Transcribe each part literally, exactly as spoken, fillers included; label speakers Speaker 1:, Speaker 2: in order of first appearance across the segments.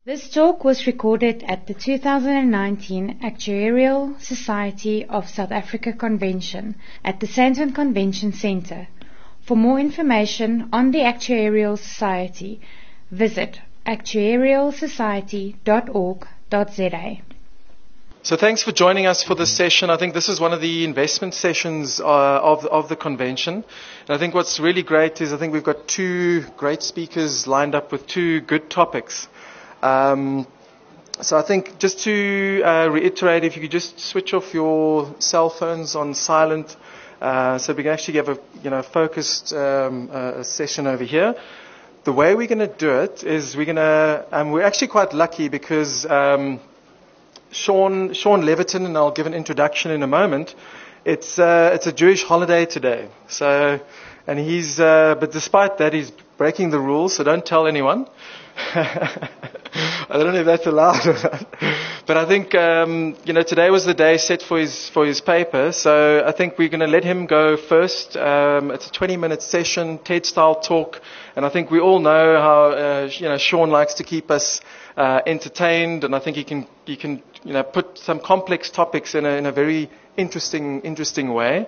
Speaker 1: This talk was recorded at the two thousand nineteen Actuarial Society of South Africa Convention at the Sandton Convention Centre. For more information on the Actuarial Society, visit actuarial society dot org dot za.
Speaker 2: So thanks for joining us for this session. I think this is one of the investment sessions uh, of, of the convention. And I think what's really great is I think we've got two great speakers lined up with two good topics. Um, so I think just to uh, reiterate, if you could just switch off your cell phones on silent, uh, so we can actually have a you know focused um, uh, session over here. The way we're going to do it is we're going to, um, we're actually quite lucky because um, Sean Sean Leviton, and I'll give an introduction in a moment. It's uh, it's a Jewish holiday today, so and he's uh, but despite that he's breaking the rules, so don't tell anyone. I don't know if that's allowed or not. But I think, um, you know, today was the day set for his, for his paper. So I think we're going to let him go first. Um, it's a twenty minute session, TED-style talk. And I think we all know how, uh, you know, Sean likes to keep us uh, entertained. And I think he can, he can, you know, put some complex topics in a, in a very interesting, interesting way.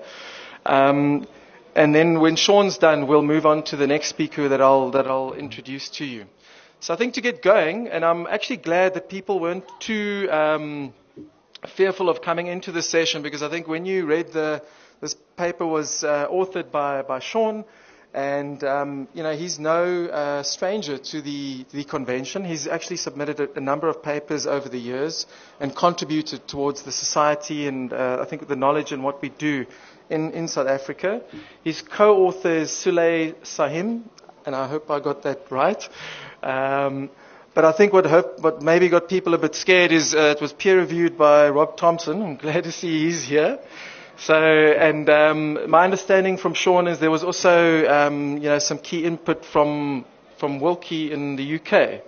Speaker 2: Um, and then when Sean's done, we'll move on to the next speaker that I'll, that I'll introduce to you. So I think to get going, and I'm actually glad that people weren't too um, fearful of coming into this session, because I think when you read the, this paper was uh, authored by, by Sean, and um, you know he's no uh, stranger to the, the convention. He's actually submitted a, a number of papers over the years and contributed towards the society and uh, I think the knowledge and what we do in, in South Africa. His co-author is Sulay Sahim, and I hope I got that right. Um, but I think what, hope, what maybe got people a bit scared is uh, it was peer-reviewed by Rob Thompson. I'm glad to see he's here. So, and um, my understanding from Sean is there was also, um, you know, some key input from from Wilkie in the U K.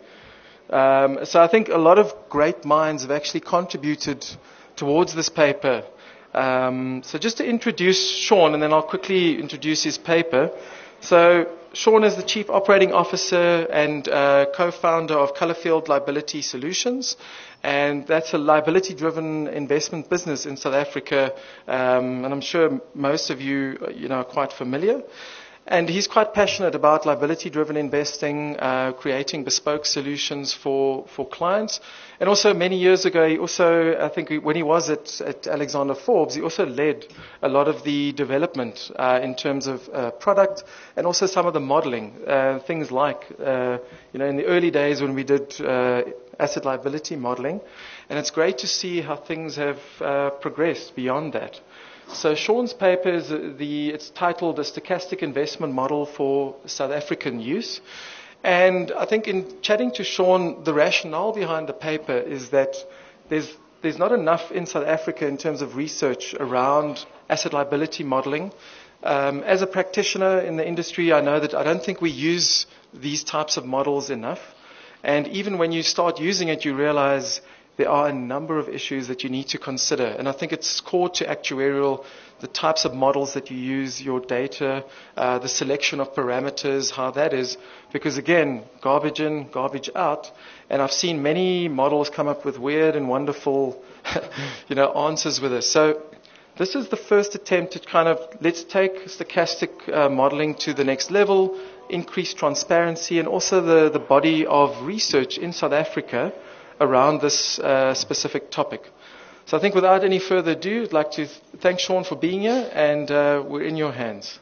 Speaker 2: Um, so I think a lot of great minds have actually contributed towards this paper. Um, so just to introduce Sean, and then I'll quickly introduce his paper. So Sean is the Chief Operating Officer and uh, co-founder of Colourfield Liability Solutions, and that's a liability-driven investment business in South Africa, um, and I'm sure most of you, you know, are quite familiar. And he's quite passionate about liability-driven investing, uh, creating bespoke solutions for, for clients. And also many years ago, he also, I think when he was at, at Alexander Forbes, he also led a lot of the development uh, in terms of uh, product and also some of the modeling. Uh, things like, uh, you know, in the early days when we did uh, asset liability modeling. And it's great to see how things have uh, progressed beyond that. So Sean's paper is the, it's titled A Stochastic Investment Model for South African Use. And I think in chatting to Sean, the rationale behind the paper is that there's, there's not enough in South Africa in terms of research around asset liability modeling. Um, as a practitioner in the industry, I know that I don't think we use these types of models enough. And even when you start using it, you realize there are a number of issues that you need to consider. And I think it's core to actuarial, the types of models that you use, your data, uh, the selection of parameters, how that is. Because again, garbage in, garbage out. And I've seen many models come up with weird and wonderful you know, answers with this. So this is the first attempt to kind of, let's take stochastic uh, modeling to the next level, increase transparency, and also the, the body of research in South Africa around this uh, specific topic. So I think without any further ado, I'd like to th- thank Sean for being here, and uh, we're in your hands.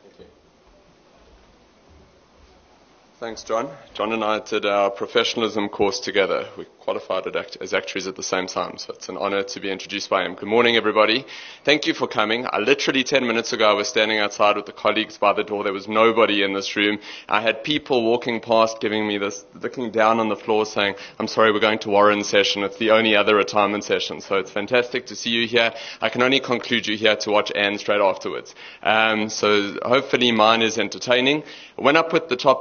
Speaker 3: Thanks, John. John and I did our professionalism course together. We qualified as actuaries at the same time, so it's an honor to be introduced by him. Good morning, everybody. Thank you for coming. I literally ten minutes ago, I was standing outside with the colleagues by the door. There was nobody in this room. I had people walking past giving me this, looking down on the floor saying, I'm sorry, we're going to Warren's session. It's the only other retirement session. So it's fantastic to see you here. I can only conclude you here to watch Anne straight afterwards. Um, so hopefully mine is entertaining. When I put the topic through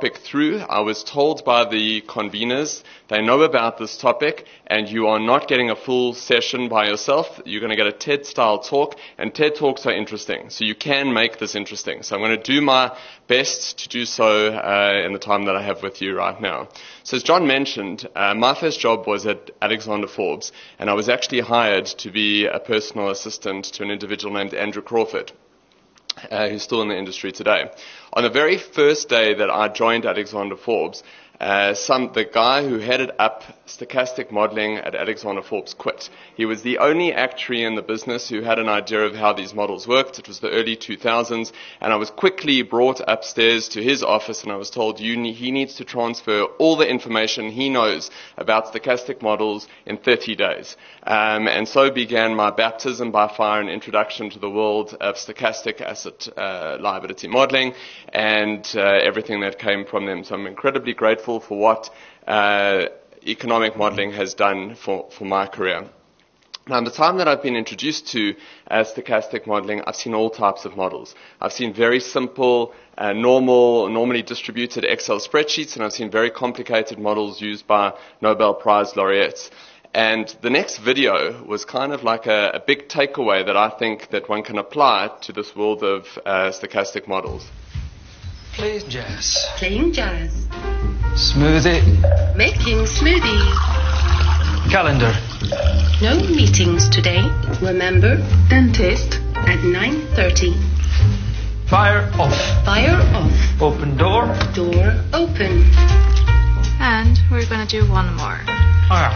Speaker 3: true. I was told by the conveners, they know about this topic, and you are not getting a full session by yourself. You're going to get a TED-style talk, and TED Talks are interesting, so you can make this interesting. So I'm going to do my best to do so uh, in the time that I have with you right now. So as John mentioned, uh, my first job was at Alexander Forbes, and I was actually hired to be a personal assistant to an individual named Andrew Crawford, uh, who's still in the industry today. On the very first day that I joined Alexander Forbes, Uh, some, the guy who headed up stochastic modeling at Alexander Forbes quit. He was the only actuary in the business who had an idea of how these models worked. It was the early two thousands, and I was quickly brought upstairs to his office, and I was told you ne- he needs to transfer all the information he knows about stochastic models in thirty days. Um, and so began my baptism by fire and introduction to the world of stochastic asset uh, liability modeling and uh, everything that came from them. So I'm incredibly grateful for what uh, economic modeling has done for, for my career. Now, in the time that I've been introduced to uh, stochastic modeling, I've seen all types of models. I've seen very simple, uh, normal, normally distributed Excel spreadsheets, and I've seen very complicated models used by Nobel Prize laureates. And the next video was kind of like a, a big takeaway that I think that one can apply to this world of uh, stochastic models.
Speaker 4: Playing jazz.
Speaker 5: Playing jazz.
Speaker 4: Smoothie.
Speaker 5: Making smoothies.
Speaker 4: Calendar.
Speaker 5: No meetings today. Remember, dentist at nine thirty.
Speaker 4: Fire off.
Speaker 5: Fire off.
Speaker 4: Open door.
Speaker 5: Door open.
Speaker 6: And we're gonna do one more.
Speaker 4: Fire.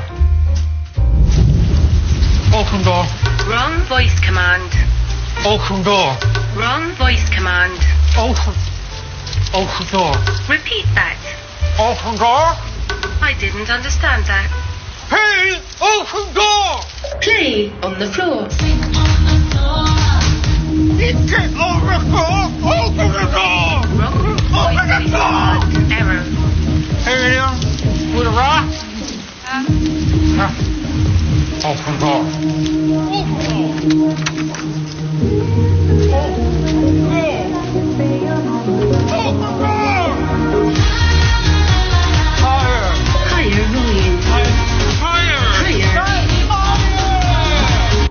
Speaker 4: Open door.
Speaker 5: Wrong voice command.
Speaker 4: Open door.
Speaker 5: Wrong voice command.
Speaker 4: Open. Open door.
Speaker 5: Repeat that.
Speaker 4: Open door.
Speaker 5: I didn't understand that.
Speaker 4: Hey! Open door!
Speaker 5: Play on the floor.
Speaker 4: Get on the floor! Open the door!
Speaker 5: Wrong
Speaker 4: Open the
Speaker 5: voice
Speaker 4: door!
Speaker 5: command. Error.
Speaker 4: Hey, there. With a rock? Huh? Open door. Open door. Open door! Higher!
Speaker 5: Higher volume.
Speaker 4: Higher!
Speaker 5: Higher.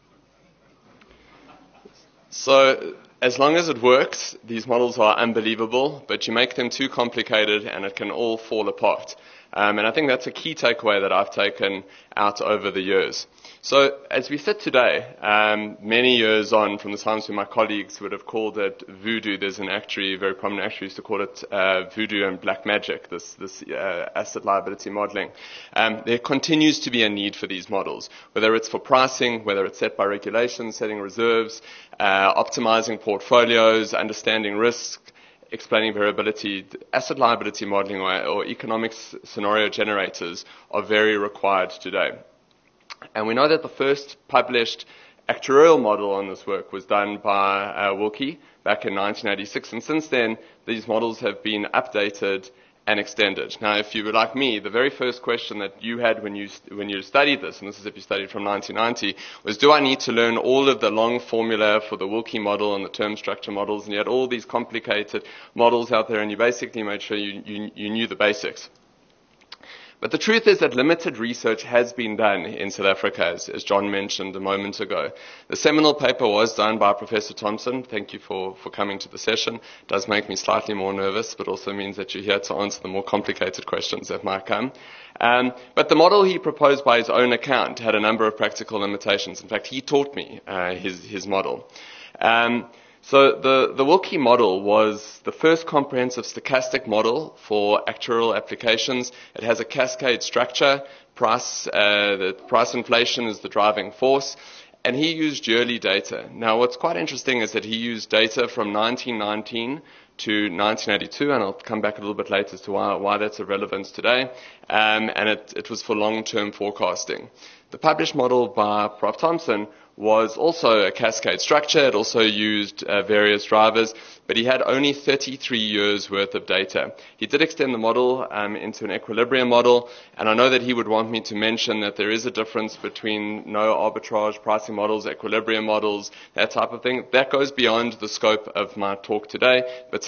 Speaker 3: So, as long as it works, these models are unbelievable, but you make them too complicated and it can all fall apart. Um, and I think that's a key takeaway that I've taken out over the years. So as we sit today, um, many years on from the times when my colleagues would have called it voodoo, there's an actuary, a very prominent actuary used to call it uh, voodoo and black magic, this, this uh, asset liability modeling. Um, there continues to be a need for these models, whether it's for pricing, whether it's set by regulations, setting reserves, uh, optimizing portfolios, understanding risk, explaining variability. Asset liability modeling or, or economic s- scenario generators are very required today. And we know that the first published actuarial model on this work was done by uh, Wilkie back in nineteen eighty-six, and since then these models have been updated and extended. Now, if you were like me, the very first question that you had when you when you studied this, and this is if you studied from nineteen ninety, was do I need to learn all of the long formula for the Wilkie model and the term structure models? And you had all these complicated models out there, and you basically made sure you, you, you knew the basics. But the truth is that limited research has been done in South Africa, as, as John mentioned a moment ago. The seminal paper was done by Professor Thompson. Thank you for, for coming to the session. It does make me slightly more nervous, but also means that you're here to answer the more complicated questions that might come. Um, but the model he proposed by his own account had a number of practical limitations. In fact, he taught me uh, his, his model. Um, So the, the Wilkie model was the first comprehensive stochastic model for actuarial applications. It has a cascade structure. Price, uh, the price inflation is the driving force. And he used yearly data. Now, what's quite interesting is that he used data from nineteen nineteen to nineteen eighty-two, and I'll come back a little bit later as to why, why that's of relevance today. Um, and it, it was for long-term forecasting. The published model by Professor Thompson was also a cascade structure. It also used uh, various drivers, but he had only thirty-three years worth of data. He did extend the model um, into an equilibrium model, and I know that he would want me to mention that there is a difference between no arbitrage pricing models, equilibrium models, that type of thing. That goes beyond the scope of my talk today, but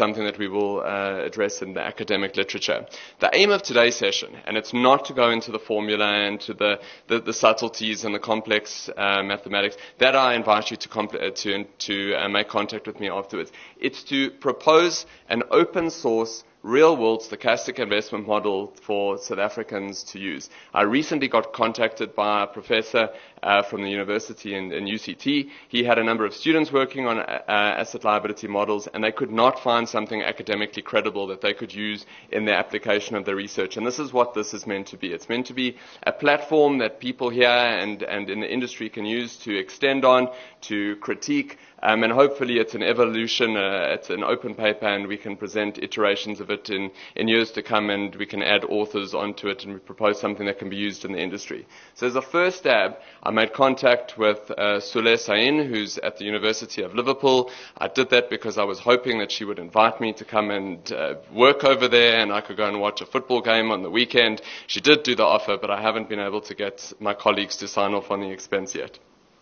Speaker 3: something that we will uh, address in the academic literature. The aim of today's session, and it's not to go into the formula and to the, the, the subtleties and the complex uh, mathematics, that I invite you to, compl- to, to uh, make contact with me afterwards. It's to propose an open source real-world stochastic investment model for South Africans to use. I recently got contacted by a professor uh, from the university in, in U C T. He had a number of students working on uh, asset liability models, and they could not find something academically credible that they could use in their application of their research. And this is what this is meant to be. It's meant to be a platform that people here and, and in the industry can use to extend on, to critique, Um, and hopefully it's an evolution, uh, it's an open paper, and we can present iterations of it in, in years to come, and we can add authors onto it, and we propose something that can be used in the industry. So as a first stab, I made contact with uh, Sule Sain, who's at the University of Liverpool. I did that because I was hoping that she would invite me to come and uh, work over there, and I could go and watch a football game on the weekend. She did do the offer, but I haven't been able to get my colleagues to sign off on the expense yet.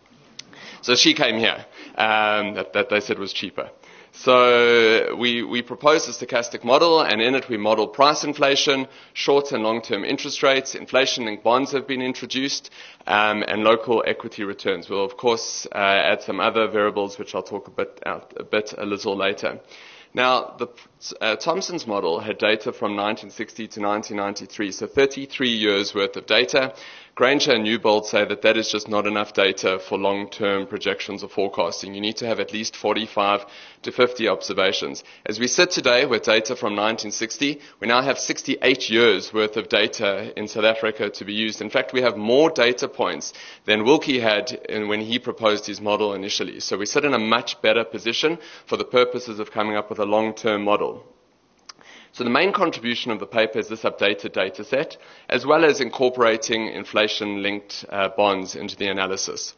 Speaker 3: So she came here, um, that, that they said was cheaper. So we, we proposed a stochastic model, and in it we model price inflation, short and long-term interest rates, inflation-linked bonds have been introduced, um, and local equity returns. We'll, of course, uh, add some other variables, which I'll talk a bit, out, a bit a little later. Now, the, uh, Thomson's model had data from nineteen sixty to nineteen ninety-three, so thirty-three years worth of data. Granger and Newbold say that that is just not enough data for long-term projections or forecasting. You need to have at least forty-five to fifty observations. As we sit today with data from nineteen sixty, we now have sixty-eight years worth of data in South Africa to be used. In fact, we have more data points than Wilkie had in when he proposed his model initially. So we sit in a much better position for the purposes of coming up with a long-term model. So the main contribution of the paper is this updated data set, as well as incorporating inflation-linked uh, bonds into the analysis.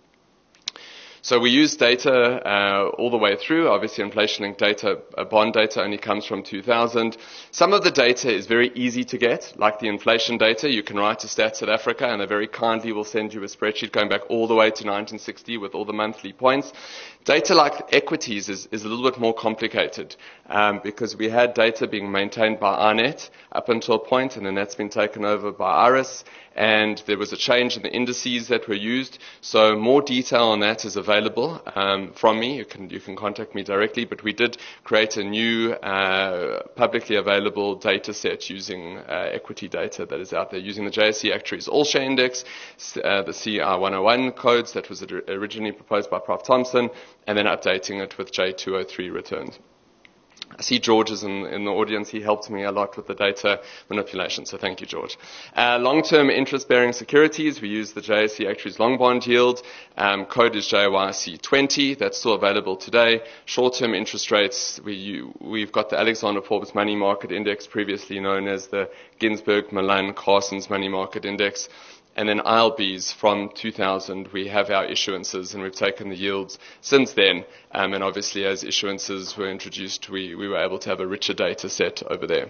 Speaker 3: So we use data uh, all the way through. Obviously, inflation-linked data, uh, bond data only comes from two thousand. Some of the data is very easy to get, like the inflation data. You can write to Stats South Africa, and they very kindly will send you a spreadsheet going back all the way to nineteen sixty with all the monthly points. Data like equities is, is a little bit more complicated um, because we had data being maintained by I N E T up until a point, and then that's been taken over by IRIS, and there was a change in the indices that were used. So more detail on that is available um, from me. You can you can contact me directly, but we did create a new uh, publicly available data set using uh, equity data that is out there, using the J S E Actuaries All Share Index, uh, the C R one oh one codes that was originally proposed by Professor Thompson, and then updating it with J two oh three returns. I see George is in, in the audience. He helped me a lot with the data manipulation, so thank you, George. Uh, long-term interest-bearing securities, we use the J S E Actuaries Long Bond Yield. Um, code is J Y C twenty. That's still available today. Short-term interest rates, we, you, we've got the Alexander Forbes Money Market Index, previously known as the Ginsberg Milan Carson's Money Market Index. And then I L Bs from two thousand, we have our issuances, and we've taken the yields since then. Um, and obviously, as issuances were introduced, we, we were able to have a richer data set over there.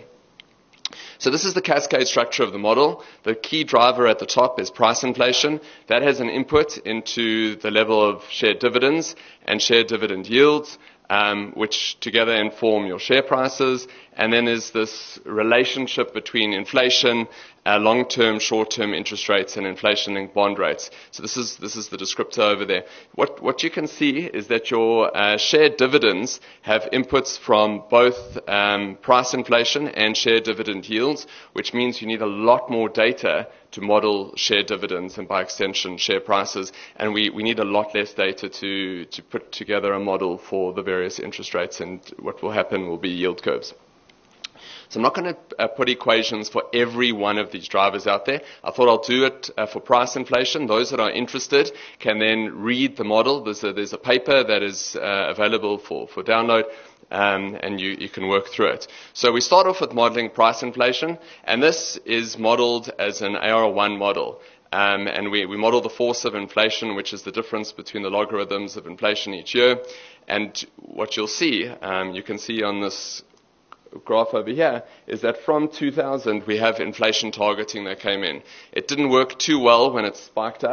Speaker 3: So this is the cascade structure of the model. The key driver at the top is price inflation. That has an input into the level of shared dividends and shared dividend yields, um, which together inform your share prices. And then there's this relationship between inflation, uh, long-term, short-term interest rates, and inflation-linked bond rates. So this is this is the descriptor over there. What what you can see is that your uh, shared dividends have inputs from both um, price inflation and shared dividend yields, which means you need a lot more data to model share dividends and, by extension, share prices. And we, we need a lot less data to to put together a model for the various interest rates. And what will happen will be yield curves. So I'm not going to uh, put equations for every one of these drivers out there. I thought I'll do it uh, for price inflation. Those that are interested can then read the model. There's a, there's a paper that is uh, available for, for download, um, and you, you can work through it. So we start off with modeling price inflation, and this is modeled as an A R one model. Um, and we, we model the force of inflation, which is the difference between the logarithms of inflation each year. And what you'll see, um, you can see on this graph over here, is that from two thousand we have inflation targeting that came in. It didn't work too well when it spiked up,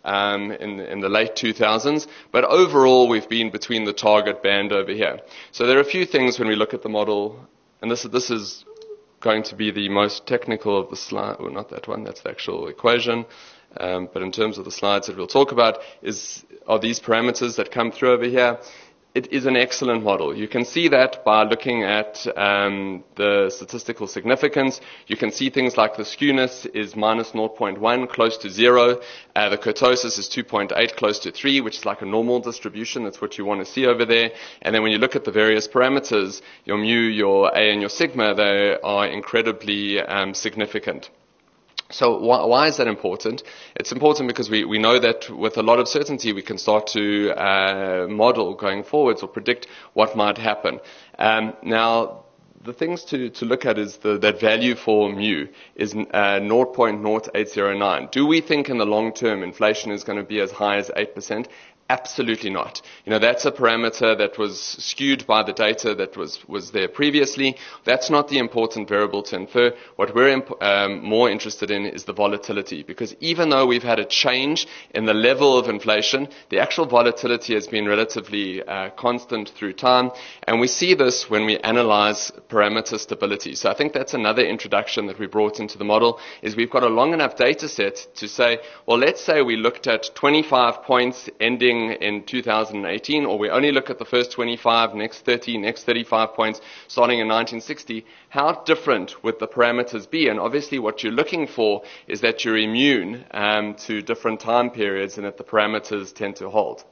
Speaker 3: um, in, in the late two thousands, but overall we've been between the target band over here. So there are a few things when we look at the model, and this, this is going to be the most technical of the slide, well, not that one, that's the actual equation, um, but in terms of the slides that we'll talk about, is are these parameters that come through over here. It is an excellent model. You can see that by looking at um, the statistical significance. You can see things like the skewness is minus zero point one, close to zero. Uh, the kurtosis is two point eight, close to three, which is like a normal distribution. That's what you want to see over there. And then when you look at the various parameters, your mu, your A, and your sigma, they are incredibly um, significant. So why, why is that important? It's important because we, we know that with a lot of certainty we can start to uh, model going forwards or predict what might happen. Um, now, the things to, to look at is the, that value for mu is uh, zero point zero eight zero nine. Do we think in the long term inflation is going to be as high as eight percent? Absolutely not. You know, that's a parameter that was skewed by the data that was, was there previously. That's not the important variable to infer. What we're imp- um, more interested in is the volatility, because even though we've had a change in the level of inflation, the actual volatility has been relatively uh, constant through time, and we see this when we analyze parameter stability. So I think that's another introduction that we brought into the model, is we've got a long enough data set to say, well, let's say we looked at twenty-five points ending in two thousand eighteen, or we only look at the first twenty-five, next thirty, next thirty-five points starting in nineteen sixty, how different would the parameters be? And obviously what you're looking for is that you're immune um, to different time periods and that the parameters tend to hold.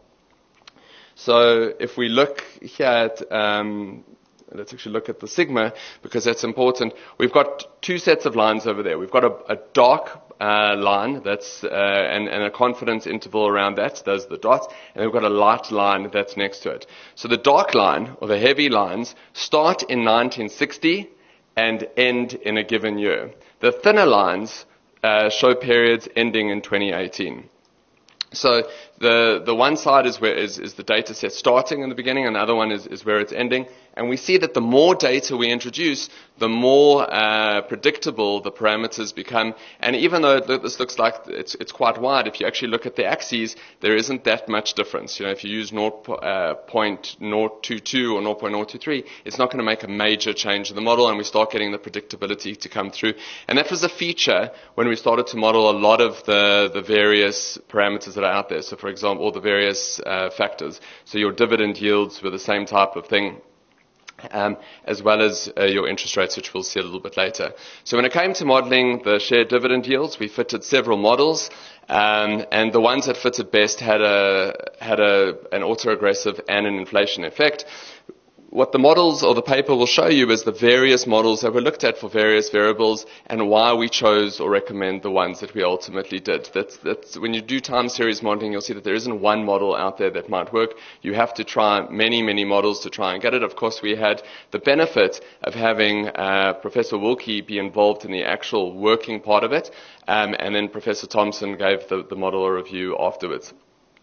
Speaker 3: So if we look here at um, let's actually look at the sigma, because that's important. We've got two sets of lines over there. We've got a, a dark uh, line that's uh, and, and a confidence interval around that. Those are the dots. And we've got a light line that's next to it. So the dark line, or the heavy lines, start in nineteen sixty and end in a given year. The thinner lines uh, show periods ending in twenty eighteen. So the the one side is where is, is the data set starting in the beginning, and the other one is, is where it's ending. And we see that the more data we introduce, the more uh, predictable the parameters become. And even though this looks like it's it's quite wide, if you actually look at the axes, there isn't that much difference. You know, if you use zero point zero two two or zero point zero two three, it's not going to make a major change in the model, and we start getting the predictability to come through. And that was a feature when we started to model a lot of the the various parameters that are out there. So, for example, all the various uh, factors. So your dividend yields were the same type of thing. Um, as well as uh, your interest rates, which we'll see a little bit later. So when it came to modeling the shared dividend yields, we fitted several models, um, and the ones that fitted best had a had a an autoregressive and an inflation effect. What the models or the paper will show you is the various models that were looked at for various variables and why we chose or recommend the ones that we ultimately did. That's, that's, when you do time series modeling, you'll see that there isn't one model out there that might work. You have to try many, many models to try and get it. Of course, we had the benefit of having uh, Professor Wilkie be involved in the actual working part of it, um, and then Professor Thompson gave the, the model a review afterwards.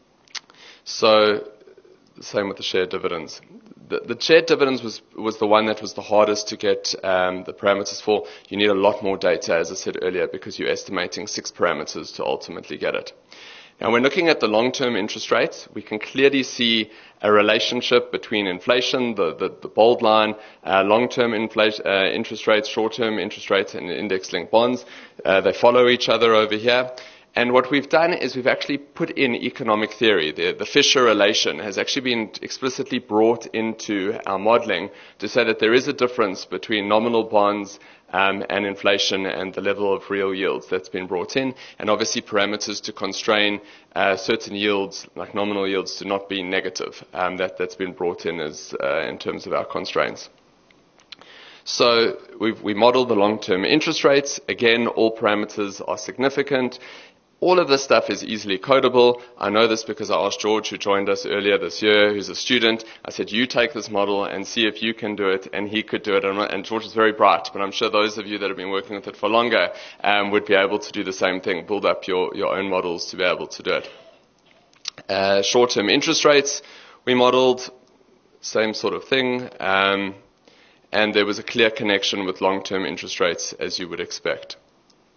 Speaker 3: So, same with the shared dividends. The, the shared dividends was, was the one that was the hardest to get um, the parameters for. You need a lot more data, as I said earlier, because you're estimating six parameters to ultimately get it. Now, when looking at the long-term interest rates, we can clearly see a relationship between inflation, the, the, the bold line, uh, long-term inflation, uh, interest rates, short-term interest rates, and index-linked bonds. Uh, they follow each other over here. And what we've done is we've actually put in economic theory. The, the Fisher relation has actually been explicitly brought into our modeling to say that there is a difference between nominal bonds um, and inflation and the level of real yields that's been brought in, and obviously parameters to constrain uh, certain yields, like nominal yields, to not be negative. Um, that, that's been brought in as uh, in terms of our constraints. So we've, we modeled the long-term interest rates. Again, all parameters are significant. All of this stuff is easily codable. I know this because I asked George, who joined us earlier this year, who's a student. I said, you take this model and see if you can do it, and he could do it. And George is very bright, but I'm sure those of you that have been working with it for longer um, would be able to do the same thing, build up your, your own models to be able to do it. Uh, short-term interest rates, we modeled, same sort of thing, um, and there was a clear connection with long-term interest rates, as you would expect.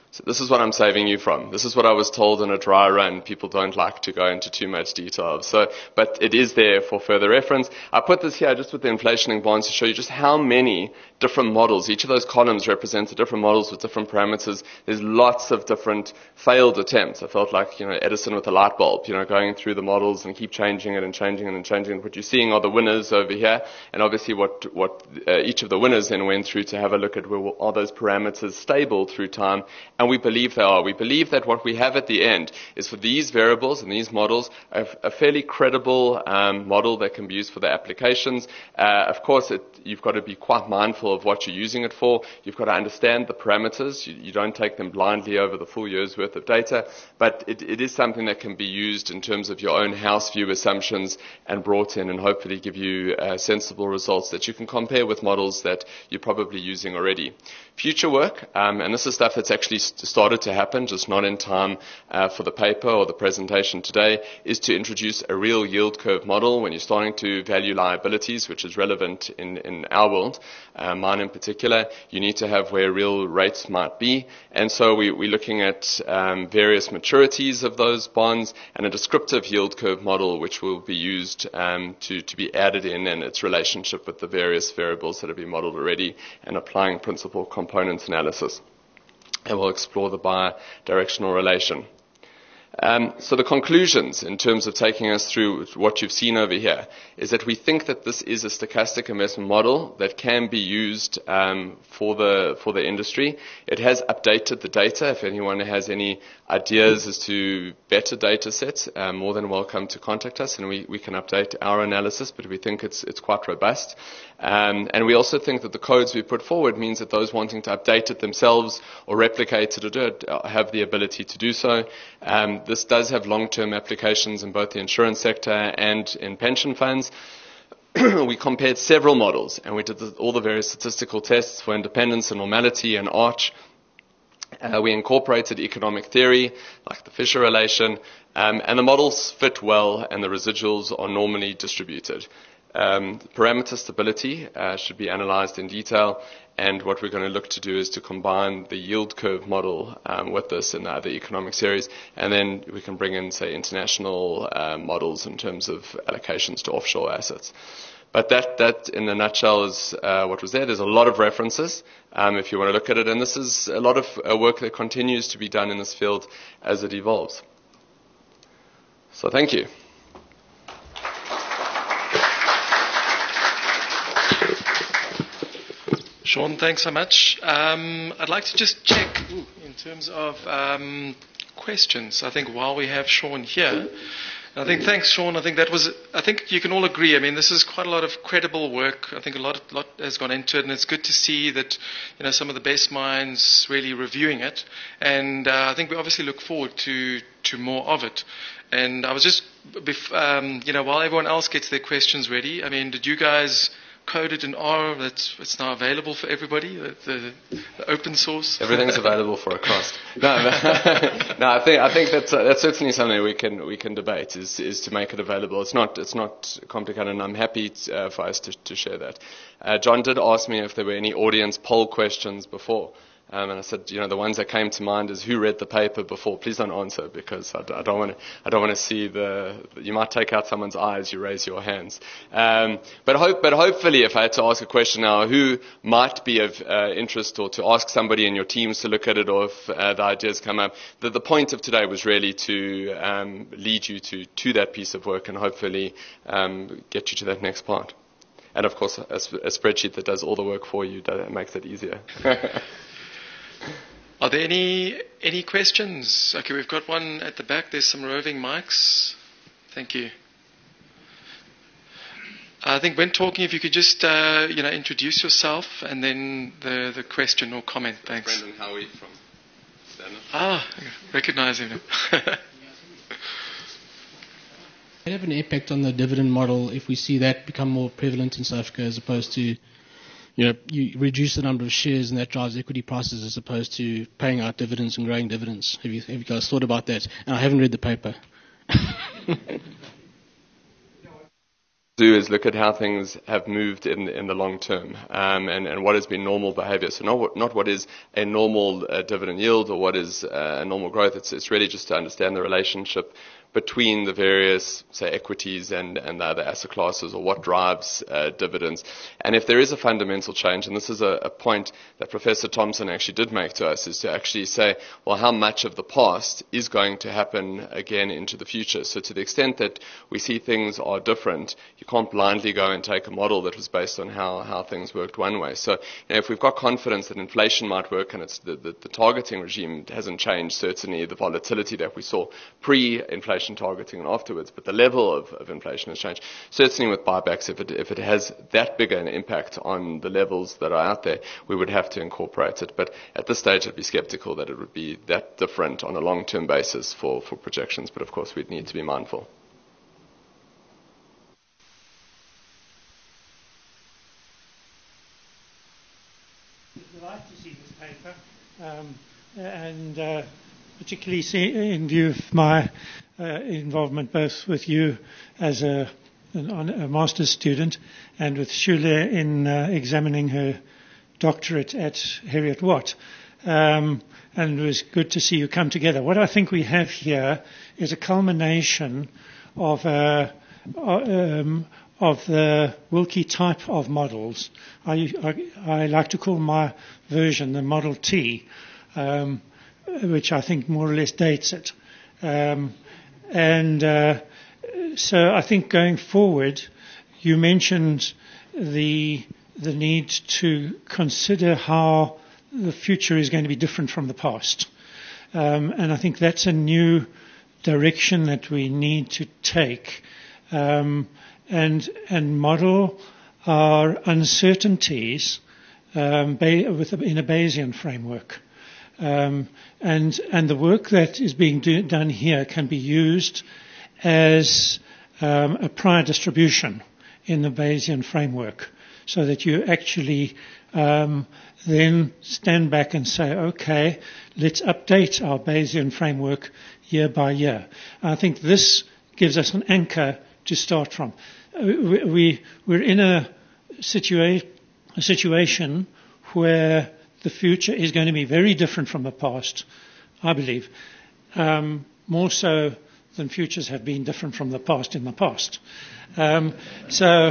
Speaker 3: So this is what I'm saving you from. This is what I was told in a dry run. People don't like to go into too much detail. So, but it is there for further reference. I put this here just with the inflation-linked bonds to show you just how many different models. Each of those columns represents the different models with different parameters. There's lots of different failed attempts. I felt like, you know, Edison with a light bulb, you know, going through the models and keep changing it and changing it and changing it. What you're seeing are the winners over here. And obviously what, what uh, each of the winners then went through to have a look at, well, are those parameters stable through time? And we believe they are. We believe that what we have at the end is for these variables and these models a, a fairly credible um, model that can be used for the applications. Uh, of course, it, you've got to be quite mindful of what you're using it for. You've got to understand the parameters. You, you don't take them blindly over the full year's worth of data, but it, it is something that can be used in terms of your own house view assumptions and brought in and hopefully give you uh, sensible results that you can compare with models that you're probably using already. Future work, um, and this is stuff that's actually started to happen, just not in time uh, for the paper or the presentation today, is to introduce a real yield curve model when you're starting to value liabilities, which is relevant in, in our world, uh, mine in particular. You need to have where real rates might be. And so we, we're looking at um, various maturities of those bonds and a descriptive yield curve model, which will be used um, to, to be added in and its relationship with the various variables that have been modeled already and applying principal components analysis. And we'll explore the bi-directional relation. Um, so the conclusions in terms of taking us through what you've seen over here is that we think that this is a stochastic investment model that can be used um, for the for the industry. It has updated the data. If anyone has any ideas as to better data sets, um, more than welcome to contact us, and we, we can update our analysis, but we think it's it's quite robust. Um, and we also think that the codes we put forward means that those wanting to update it themselves or replicate it have the ability to do so. Um, this does have long-term applications in both the insurance sector and in pension funds. We compared several models, and we did the, all the various statistical tests for independence and normality and ARCH. Uh, we incorporated economic theory, like the Fisher relation, um, and the models fit well, and the residuals are normally distributed. Um, parameter stability uh, should be analyzed in detail, and what we're going to look to do is to combine the yield curve model um, with this in the other economic series, and then we can bring in, say, international uh, models in terms of allocations to offshore assets. But that, that in a nutshell, is uh, what was there. There's a lot of references um, if you want to look at it, and this is a lot of uh, work that continues to be done in this field as it evolves. So thank you.
Speaker 2: Sean, thanks so much. Um, I'd like to just check ooh, in terms of um, questions. I think while we have Sean here, I think thanks, Sean. I think that was. I think you can all agree. I mean, this is quite a lot of credible work. I think a lot, lot has gone into it, and it's good to see that you know some of the best minds really reviewing it. And uh, I think we obviously look forward to to more of it. And I was just, um, you know, while everyone else gets their questions ready. I mean, did you guys coded in R that's it's now available for everybody, the, the, the open source?
Speaker 3: Everything's available for a cost. No, no, no I think I think that's uh, that's certainly something we can we can debate is is to make it available. It's not it's not complicated, and I'm happy to, uh, for us to, to share that. Uh, John did ask me if there were any audience poll questions before. Um, and I said, you know, the ones that came to mind is who read the paper before. Please don't answer, because I, I don't want to. I don't want to see the. You might take out someone's eyes. You raise your hands. Um, but hope, but hopefully, if I had to ask a question now, who might be of uh, interest, or to ask somebody in your teams to look at it, or if uh, the ideas come up, the, the point of today was really to um, lead you to to that piece of work, and hopefully um, get you to that next part. And of course, a, a spreadsheet that does all the work for you that makes it easier.
Speaker 2: Are there any any questions? Okay, we've got one at the back. There's some roving mics. Thank you. I think when talking, if you could just uh, you know introduce yourself and then the, the question or comment. Thanks.
Speaker 3: Brendan Howie from Standard.
Speaker 2: Ah, I recognize him.
Speaker 7: It have an impact on the dividend model if we see that become more prevalent in South Africa, as opposed to, you know, you reduce the number of shares and that drives equity prices, as opposed to paying out dividends and growing dividends. Have you, have you guys thought about that? And I haven't read the paper.
Speaker 3: do is look at how things have moved in in the long term, um, and, and what has been normal behavior. So not what, not what is a normal uh, dividend yield or what is uh, a normal growth. It's, it's really just to understand the relationship between the various, say, equities and, and the other asset classes, or what drives uh, dividends. And if there is a fundamental change, and this is a, a point that Professor Thompson actually did make to us, is to actually say, well, how much of the past is going to happen again into the future? So to the extent that we see things are different, you can't blindly go and take a model that was based on how, how things worked one way. So you know, if we've got confidence that inflation might work, and it's the, the, the targeting regime hasn't changed, certainly the volatility that we saw pre-inflation targeting and afterwards, but the level of, of inflation has changed. Certainly with buybacks, if it, if it has that big an impact on the levels that are out there, we would have to incorporate it. But at this stage, I'd be skeptical that it would be that different on a long-term basis for, for projections. But of course, we'd need to be mindful.
Speaker 8: I'd like to see this paper, um, and uh, particularly see, in view of my uh, involvement both with you as a, an, a master's student and with Shule in uh, examining her doctorate at Heriot-Watt. Um, and it was good to see you come together. What I think we have here is a culmination of, uh, um, of the Wilkie type of models. I, I, I like to call my version the Model T, um, which I think more or less dates it. Um, and uh, so I think going forward, you mentioned the the need to consider how the future is going to be different from the past. Um, and I think that's a new direction that we need to take, um, and and model our uncertainties um, ba- with a, in a Bayesian framework. Um, and and the work that is being do, done here can be used as um, a prior distribution in the Bayesian framework, so that you actually um, then stand back and say, okay, let's update our Bayesian framework year by year. I think this gives us an anchor to start from. We, we we're in a, situa- a situation where the future is going to be very different from the past, I believe, um, more so than futures have been different from the past in the past. Um, so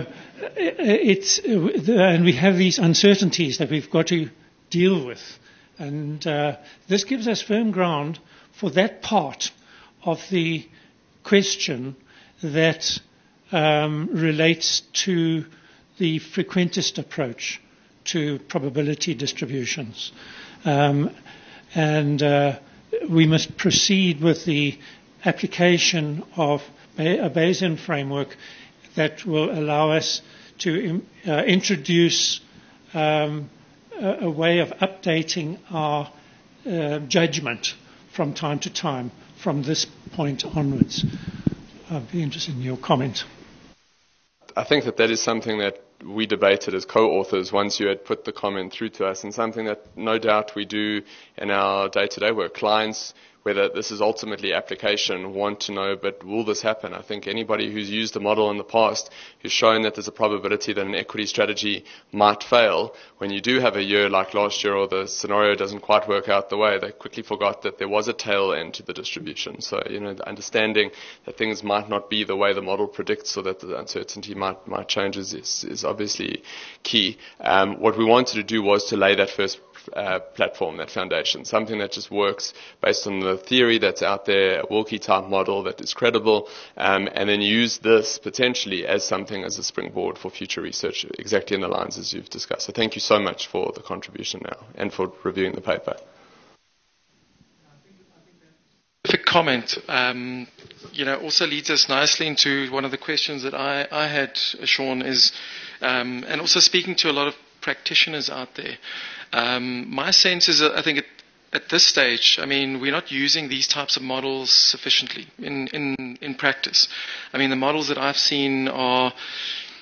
Speaker 8: it's, and we have these uncertainties that we've got to deal with. And uh, this gives us firm ground for that part of the question that um, relates to the frequentist approach to probability distributions. Um, and uh, we must proceed with the application of a Bayesian framework that will allow us to uh, introduce um, a, a way of updating our uh, judgment from time to time from this point onwards. I'd be interested in your comment.
Speaker 3: I think that that is something that we debated as co-authors once you had put the comment through to us, and something that no doubt we do in our day-to-day work. Clients, whether this is ultimately application, want to know, but will this happen? I think anybody who's used a model in the past, who's shown that there's a probability that an equity strategy might fail, when you do have a year like last year or the scenario doesn't quite work out the way, they quickly forgot that there was a tail end to the distribution. So, you know, the understanding that things might not be the way the model predicts, or that the uncertainty might, might change is, is, is obviously key. Um, what we wanted to do was to lay that first Uh, platform, that foundation, something that just works based on the theory that's out there, a Wilkie type model that is credible, um, and then use this potentially as something as a springboard for future research, exactly in the lines as you've discussed. So thank you so much for the contribution now and for reviewing the paper.
Speaker 2: Perfect comment. Um, you know, also leads us nicely into one of the questions that I, I had, Sean, is, um, and also speaking to a lot of practitioners out there. Um, my sense is that I think at, at this stage, I mean, we're not using these types of models sufficiently in, in, in practice. I mean, the models that I've seen are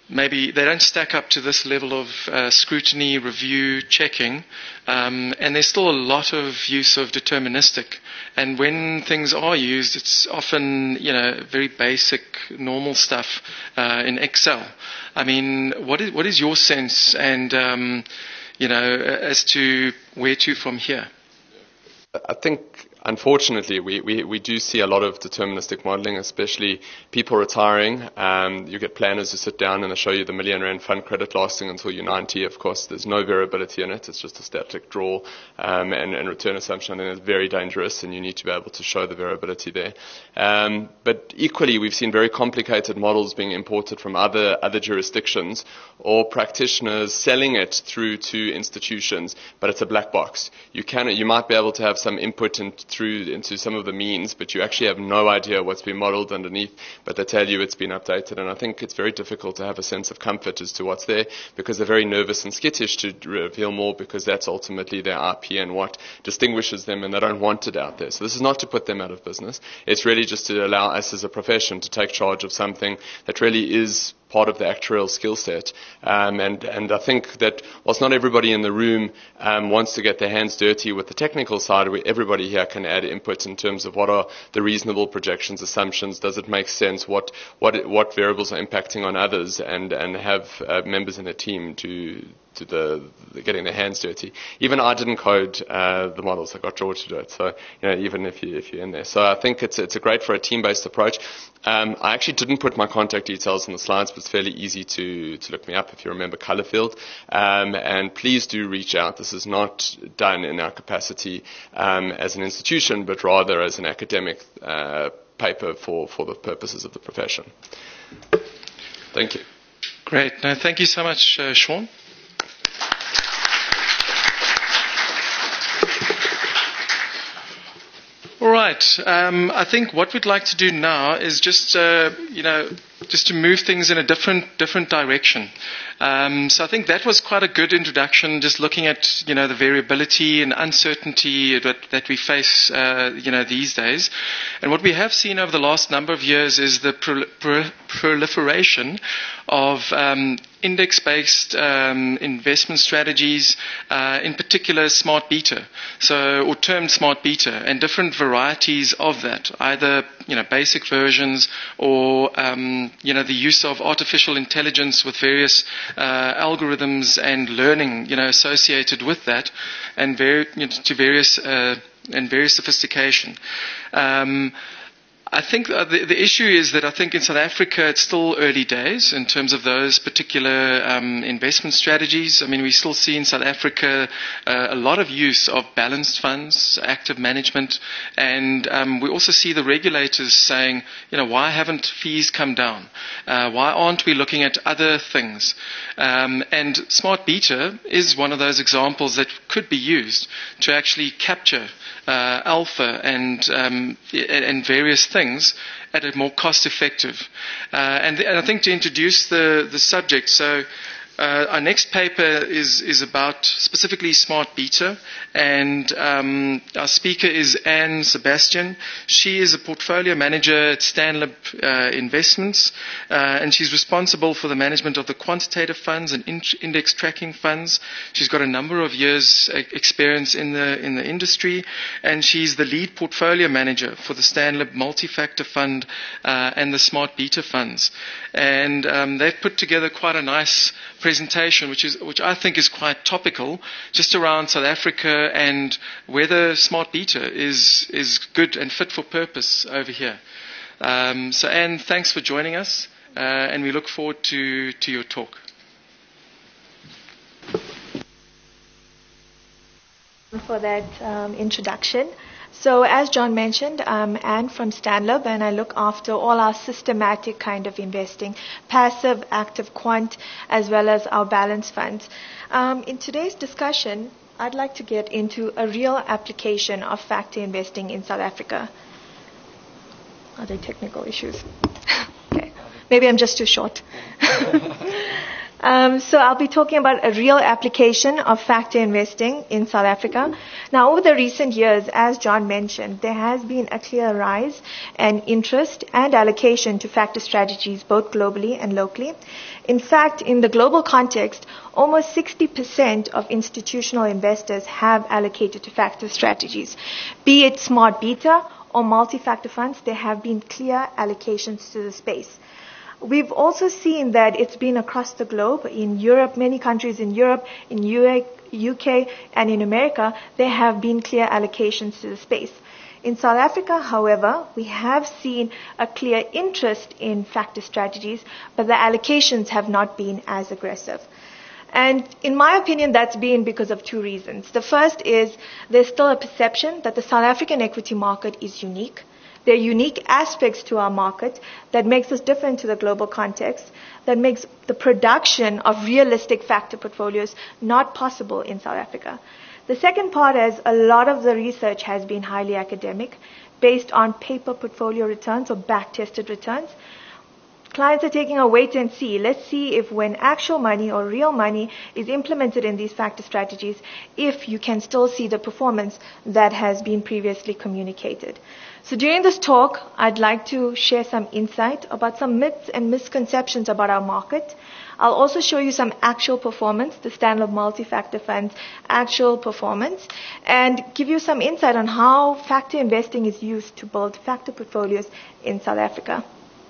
Speaker 2: maybe they don't stack up to this level of uh, scrutiny, review, checking, um, and there's still a lot of use of deterministic. And when things are used, it's often, you know, very basic, normal stuff uh, in Excel. I mean, what is what is your sense, and um, you know, as to where to from here?
Speaker 3: I think, unfortunately, we, we, we do see a lot of deterministic modeling, especially people retiring. Um, you get planners who sit down and they show you the million rand fund credit lasting until you're ninety. Of course, there's no variability in it. It's just a static draw um, and, and return assumption. And it's very dangerous, and you need to be able to show the variability there. Um, but equally, we've seen very complicated models being imported from other, other jurisdictions, or practitioners selling it through to institutions, but it's a black box. You can, you might be able to have some input in, through into some of the means, but you actually have no idea what's been modeled underneath, but they tell you it's been updated. And I think it's very difficult to have a sense of comfort as to what's there, because they're very nervous and skittish to reveal more, because that's ultimately their I P and what distinguishes them, and they don't want it out there. So this is not to put them out of business. It's really just to allow us as a profession to take charge of something that really is part of the actuarial skill set. Um, and, and I think that whilst not everybody in the room um, wants to get their hands dirty with the technical side, we, everybody here can add input in terms of what are the reasonable projections, assumptions, does it make sense, what what what variables are impacting on others, and, and have uh, members in the team to to the, the getting their hands dirty. Even I didn't code uh, the models. I got George to do it. So, you know, even if you if you're in there, so I think it's it's a great for a team-based approach. Um, I actually didn't put my contact details in the slides, but it's fairly easy to to look me up if you remember Colourfield. Um, and please do reach out. This is not done in our capacity um, as an institution, but rather as an academic uh, paper for for the purposes of the profession. Thank you.
Speaker 2: Great. No, thank you so much, uh, Sean. All right. Um, I think what we'd like to do now is just, uh, you know, just to move things in a different different direction. Um, so I think that was quite a good introduction, just looking at, you know, the variability and uncertainty that, that we face, uh, you know, these days. And what we have seen over the last number of years is the pro- pro- proliferation of um, index-based um, investment strategies, uh, in particular smart beta, so or termed smart beta, and different varieties of that, either, you know, basic versions or um, you know, the use of artificial intelligence with various uh, algorithms and learning, you know, associated with that, and very, you know, to various uh, and various sophistication. Um, I think the, the issue is that I think in South Africa it's still early days in terms of those particular um, investment strategies. I mean, we still see in South Africa uh, a lot of use of balanced funds, active management, and um, we also see the regulators saying, you know, why haven't fees come down? Uh, why aren't we looking at other things? Um, and smart beta is one of those examples that could be used to actually capture uh, alpha and um, and various things at a more cost-effective. Uh, and, th- and I think to introduce the, the subject, so uh, our next paper is, is about specifically smart beta, and um, our speaker is Anne Sebastian. She is a portfolio manager at Stanlib uh, Investments, uh, and she's responsible for the management of the quantitative funds and in- index tracking funds. She's got a number of years experience in the in the industry, and she's the lead portfolio manager for the Stanlib Multi-Factor Fund uh, and the Smart Beta funds. And um, they've put together quite a nice presentation, which is which I think is quite topical, just around South Africa and whether smart beta is is good and fit for purpose over here. Um, so, Anne, thanks for joining us, uh, and we look forward to to your talk.
Speaker 9: For that um, introduction. So as John mentioned, I'm Anne from Stanlib, and I look after all our systematic kind of investing, passive, active quant, as well as our balance funds. Um, in today's discussion, I'd like to get into a real application of factor investing in South Africa. Are there technical issues? Okay. Maybe I'm just too short. Um, so I'll be talking about a real application of factor investing in South Africa. Now, over the recent years, as John mentioned, there has been a clear rise and interest and allocation to factor strategies both globally and locally. In fact, in the global context, almost sixty percent of institutional investors have allocated to factor strategies. Be it smart beta or multi-factor funds, there have been clear allocations to the space. We've also seen that it's been across the globe. In Europe, many countries in Europe, in U K, and in America, there have been clear allocations to the space. In South Africa, however, we have seen a clear interest in factor strategies, but the allocations have not been as aggressive. And in my opinion, that's been because of two reasons. The first is there's still a perception that the South African equity market is unique. There are unique aspects to our market that makes us different to the global context, that makes the production of realistic factor portfolios not possible in South Africa. The second part is a lot of the research has been highly academic, based on paper portfolio returns or back-tested returns. Clients are taking a wait and see. Let's see if when actual money or real money is implemented in these factor strategies, if you can still see the performance that has been previously communicated. So during this talk, I'd like to share some insight about some myths and misconceptions about our market. I'll also show you some actual performance, the Stanlib multi-factor fund's actual performance, and give you some insight on how factor investing is used to build factor portfolios in South Africa.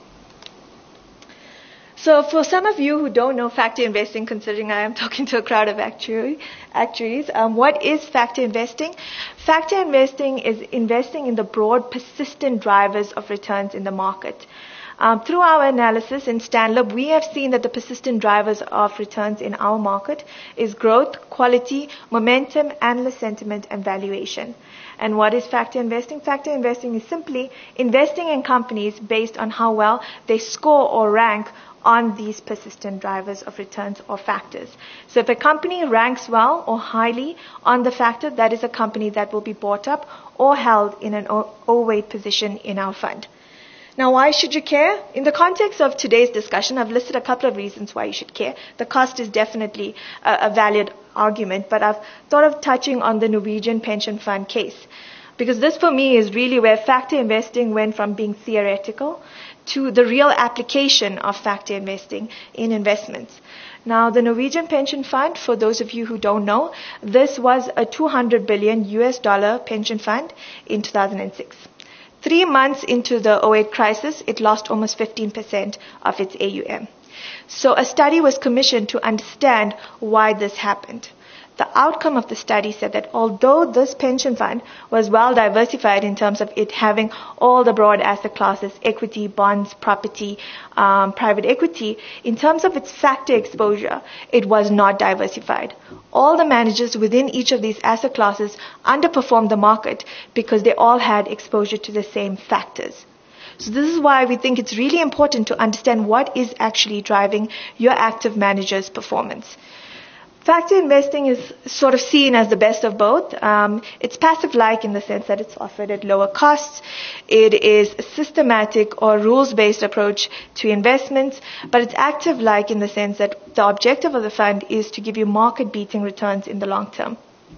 Speaker 9: So for some of you who don't know factor investing, considering I am talking to a crowd of actuary, actuaries, um, what is factor investing? Factor investing is investing in the broad, persistent drivers of returns in the market. Um, through our analysis in Stanlib, we have seen that the persistent drivers of returns in our market is growth, quality, momentum, analyst sentiment, and valuation. And what is factor investing? Factor investing is simply investing in companies based on how well they score or rank on these persistent drivers of returns or factors. So if a company ranks well or highly on the factor, that is a company that will be bought up or held in an overweight position in our fund. Now, why should you care? In the context of today's discussion, I've listed a couple of reasons why you should care. The cost is definitely a, a valid argument, but I've thought of touching on the Norwegian pension fund case. Because this, for me, is really where factor investing went from being theoretical to the real application of factor investing in investments. Now, the Norwegian pension fund, for those of you who don't know, this was a two hundred billion U S dollar pension fund in two thousand six. Three months into the oh eight crisis, it lost almost fifteen percent of its A U M. So a study was commissioned to understand why this happened. The outcome of the study said that although this pension fund was well diversified in terms of it having all the broad asset classes, equity, bonds, property, um, private equity, in terms of its factor exposure, it was not diversified. All the managers within each of these asset classes underperformed the market because they all had exposure to the same factors. So this is why we think it's really important to understand what is actually driving your active manager's performance. Factor investing is sort of seen as the best of both. Um, it's passive-like in the sense that it's offered at lower costs. It is a systematic or rules-based approach to investments, but it's active-like in the sense that the objective of the fund is to give you market-beating returns in the long term.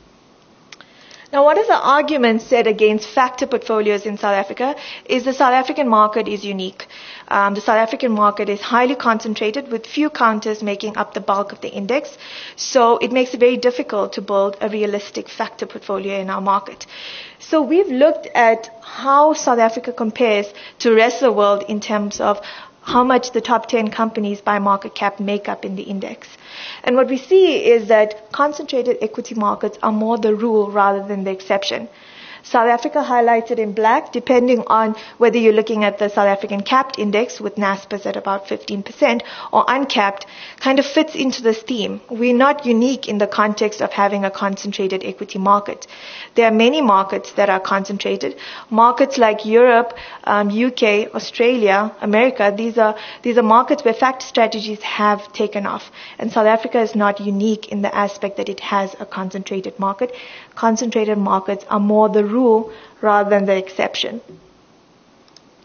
Speaker 9: Now, what is the argument said against factor portfolios in South Africa is the South African market is unique. Um, the South African market is highly concentrated with few counters making up the bulk of the index. So it makes it very difficult to build a realistic factor portfolio in our market. So we've looked at how South Africa compares to the rest of the world in terms of how much the top ten companies by market cap make up in the index. And what we see is that concentrated equity markets are more the rule rather than the exception. South Africa highlighted in black, depending on whether you're looking at the South African capped index with Naspers at about fifteen percent or uncapped, kind of fits into this theme. We're not unique in the context of having a concentrated equity market. There are many markets that are concentrated. Markets like Europe, um, U K, Australia, America, these are, these are markets where factor strategies have taken off. And South Africa is not unique in the aspect that it has a concentrated market. Concentrated markets are more the rule rather than the exception.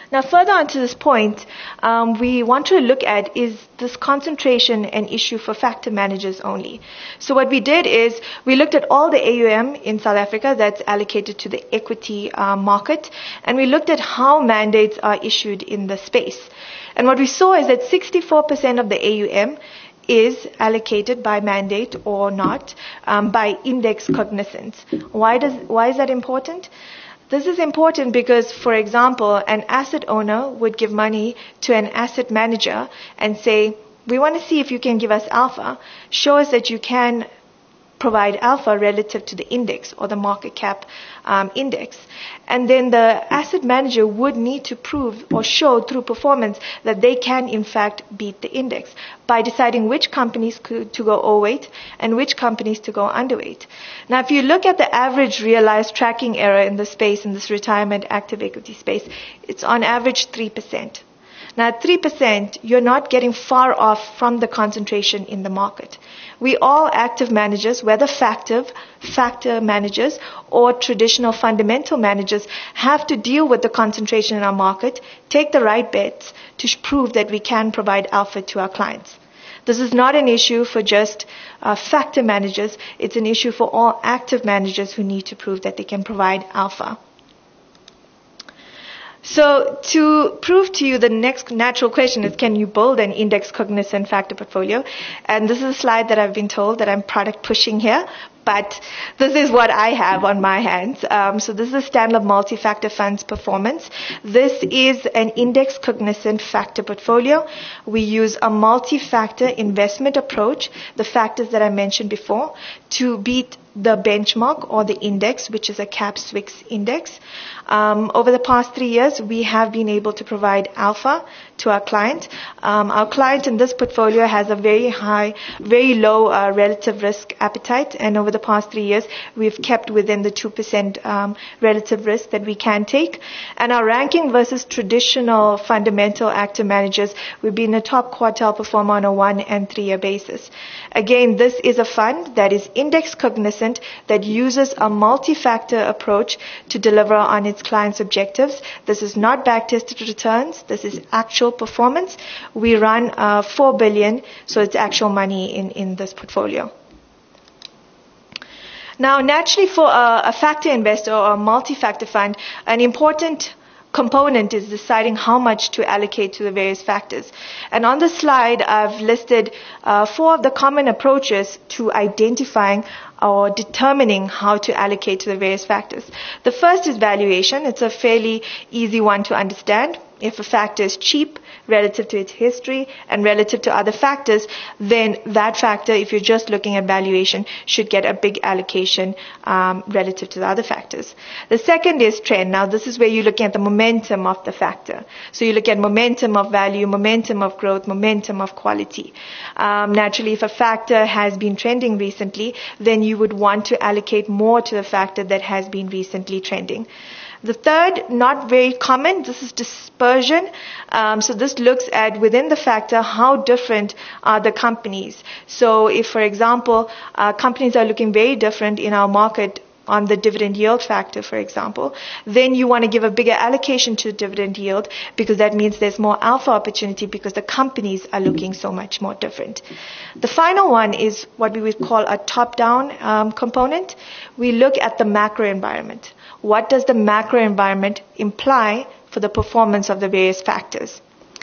Speaker 9: Now, further on to this point, um, we want to look at is this concentration an issue for factor managers only. So what we did is we looked at all the A U M in South Africa that's allocated to the equity uh, market, and we looked at how mandates are issued in the space. And what we saw is that sixty-four percent of the A U M is allocated by mandate or not um, by index cognizance. Why does why is that important? This is important because, for example, an asset owner would give money to an asset manager and say, we want to see if you can give us alpha. Show us that you can provide alpha relative to the index or the market cap um, index. And then the asset manager would need to prove or show through performance that they can in fact beat the index by deciding which companies could, to go overweight and which companies to go underweight. Now, if you look at the average realized tracking error in the space, in this retirement active equity space, it's on average three percent. Now, at three percent, you're not getting far off from the concentration in the market. We all active managers, whether factor, factor managers or traditional fundamental managers, have to deal with the concentration in our market, take the right bets to prove that we can provide alpha to our clients. This is not an issue for just uh, factor managers. It's an issue for all active managers who need to prove that they can provide alpha. So to prove to you, the next natural question is, can you build an index cognizant factor portfolio? And this is a slide that I've been told that I'm product pushing here, but this is what I have on my hands. Um, so this is Stanlib Multi-Factor Funds performance. This is an index cognizant factor portfolio. We use a multi-factor investment approach, the factors that I mentioned before, to beat the benchmark or the index, which is a CAPS W I X index. Um, over the past three years, we have been able to provide alpha to our client. Um, our client in this portfolio has a very high, very low uh, relative risk appetite, and over the past three years, we've kept within the two percent um, relative risk that we can take. And our ranking versus traditional fundamental active managers, we've been a top quartile performer on a one and three year basis. Again, this is a fund that is index cognizant, that uses a multi-factor approach to deliver on its clients' objectives. This is not back-tested returns. This is actual performance. We run uh, four billion dollars, so it's actual money in, in this portfolio. Now, naturally, for a, a factor investor or a multi-factor fund, an important component is deciding how much to allocate to the various factors. And on the slide, I've listed uh, four of the common approaches to identifying or determining how to allocate to the various factors. The first is valuation. It's a fairly easy one to understand. If a factor is cheap relative to its history and relative to other factors, then that factor, if you're just looking at valuation, should get a big allocation um, relative to the other factors. The second is trend. Now, this is where you're looking at the momentum of the factor. So you look at momentum of value, momentum of growth, momentum of quality. Um, naturally, if a factor has been trending recently, then you would want to allocate more to the factor that has been recently trending. The third, not very common, this is dispersion. Um, so this looks at within the factor how different are the companies. So if, for example, uh, companies are looking very different in our market on the dividend yield factor, for example, then you want to give a bigger allocation to dividend yield because that means there's more alpha opportunity because the companies are looking so much more different. The final one is what we would call a top-down um, component. We look at the macro environment. What does the macro environment imply for the performance of the various factors?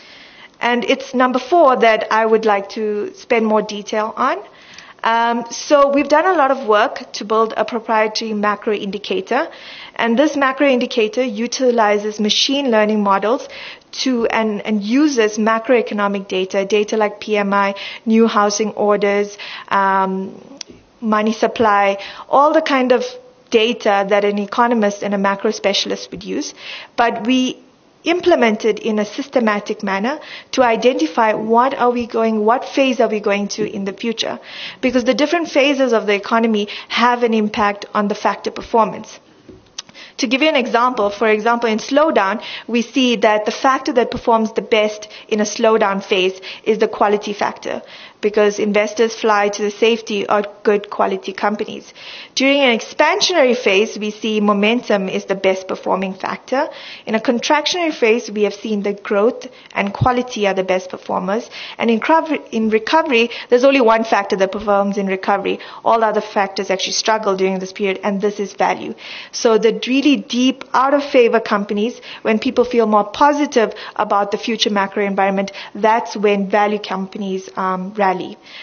Speaker 9: And it's number four that I would like to spend more detail on. Um, so we've done a lot of work to build a proprietary macro indicator, and this macro indicator utilizes machine learning models to and, and uses macroeconomic data, data like P M I, new housing orders, um, money supply, all the kind of data that an economist and a macro specialist would use, but we implemented in a systematic manner to identify what are we going, what phase are we going to in the future, because the different phases of the economy have an impact on the factor performance. To give you an example, for example, in slowdown, we see that the factor that performs the best in a slowdown phase is the quality factor, because investors fly to the safety of good quality companies. During an expansionary phase, we see momentum is the best performing factor. In a contractionary phase, we have seen that growth and quality are the best performers. And in, in recovery, there's only one factor that performs in recovery. All other factors actually struggle during this period, and this is value. So the really deep, out of favor companies, when people feel more positive about the future macro environment, that's when value companies um, rally.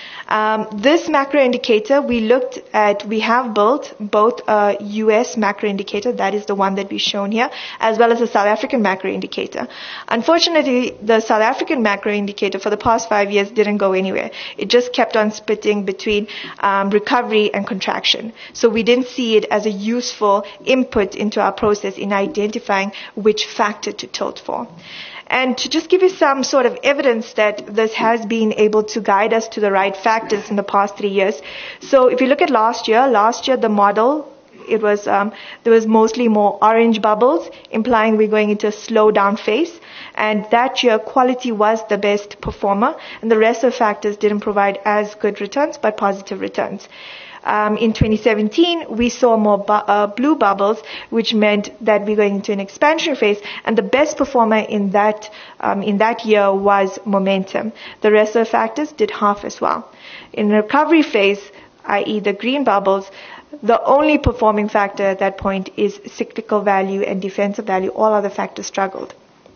Speaker 9: Um, this macro indicator, we looked at, we have built both a U S macro indicator, that is the one that we've shown here, as well as a South African macro indicator. Unfortunately, the South African macro indicator for the past five years didn't go anywhere. It just kept on splitting between um, recovery and contraction. So we didn't see it as a useful input into our process in identifying which factor to tilt for. And to just give you some sort of evidence that this has been able to guide us to the right factors in the past three years. So if you look at last year, last year the model, it was um, there was mostly more orange bubbles, implying we're going into a slowdown phase. And that year, quality was the best performer, and the rest of the factors didn't provide as good returns, but positive returns. Um, in twenty seventeen, we saw more bu- uh, blue bubbles, which meant that we're going into an expansion phase, and the best performer in that um, in that year was momentum. The rest of the factors did half as well. In the recovery phase, that is the green bubbles, the only performing factor at that point is cyclical value and defensive value. All other factors struggled.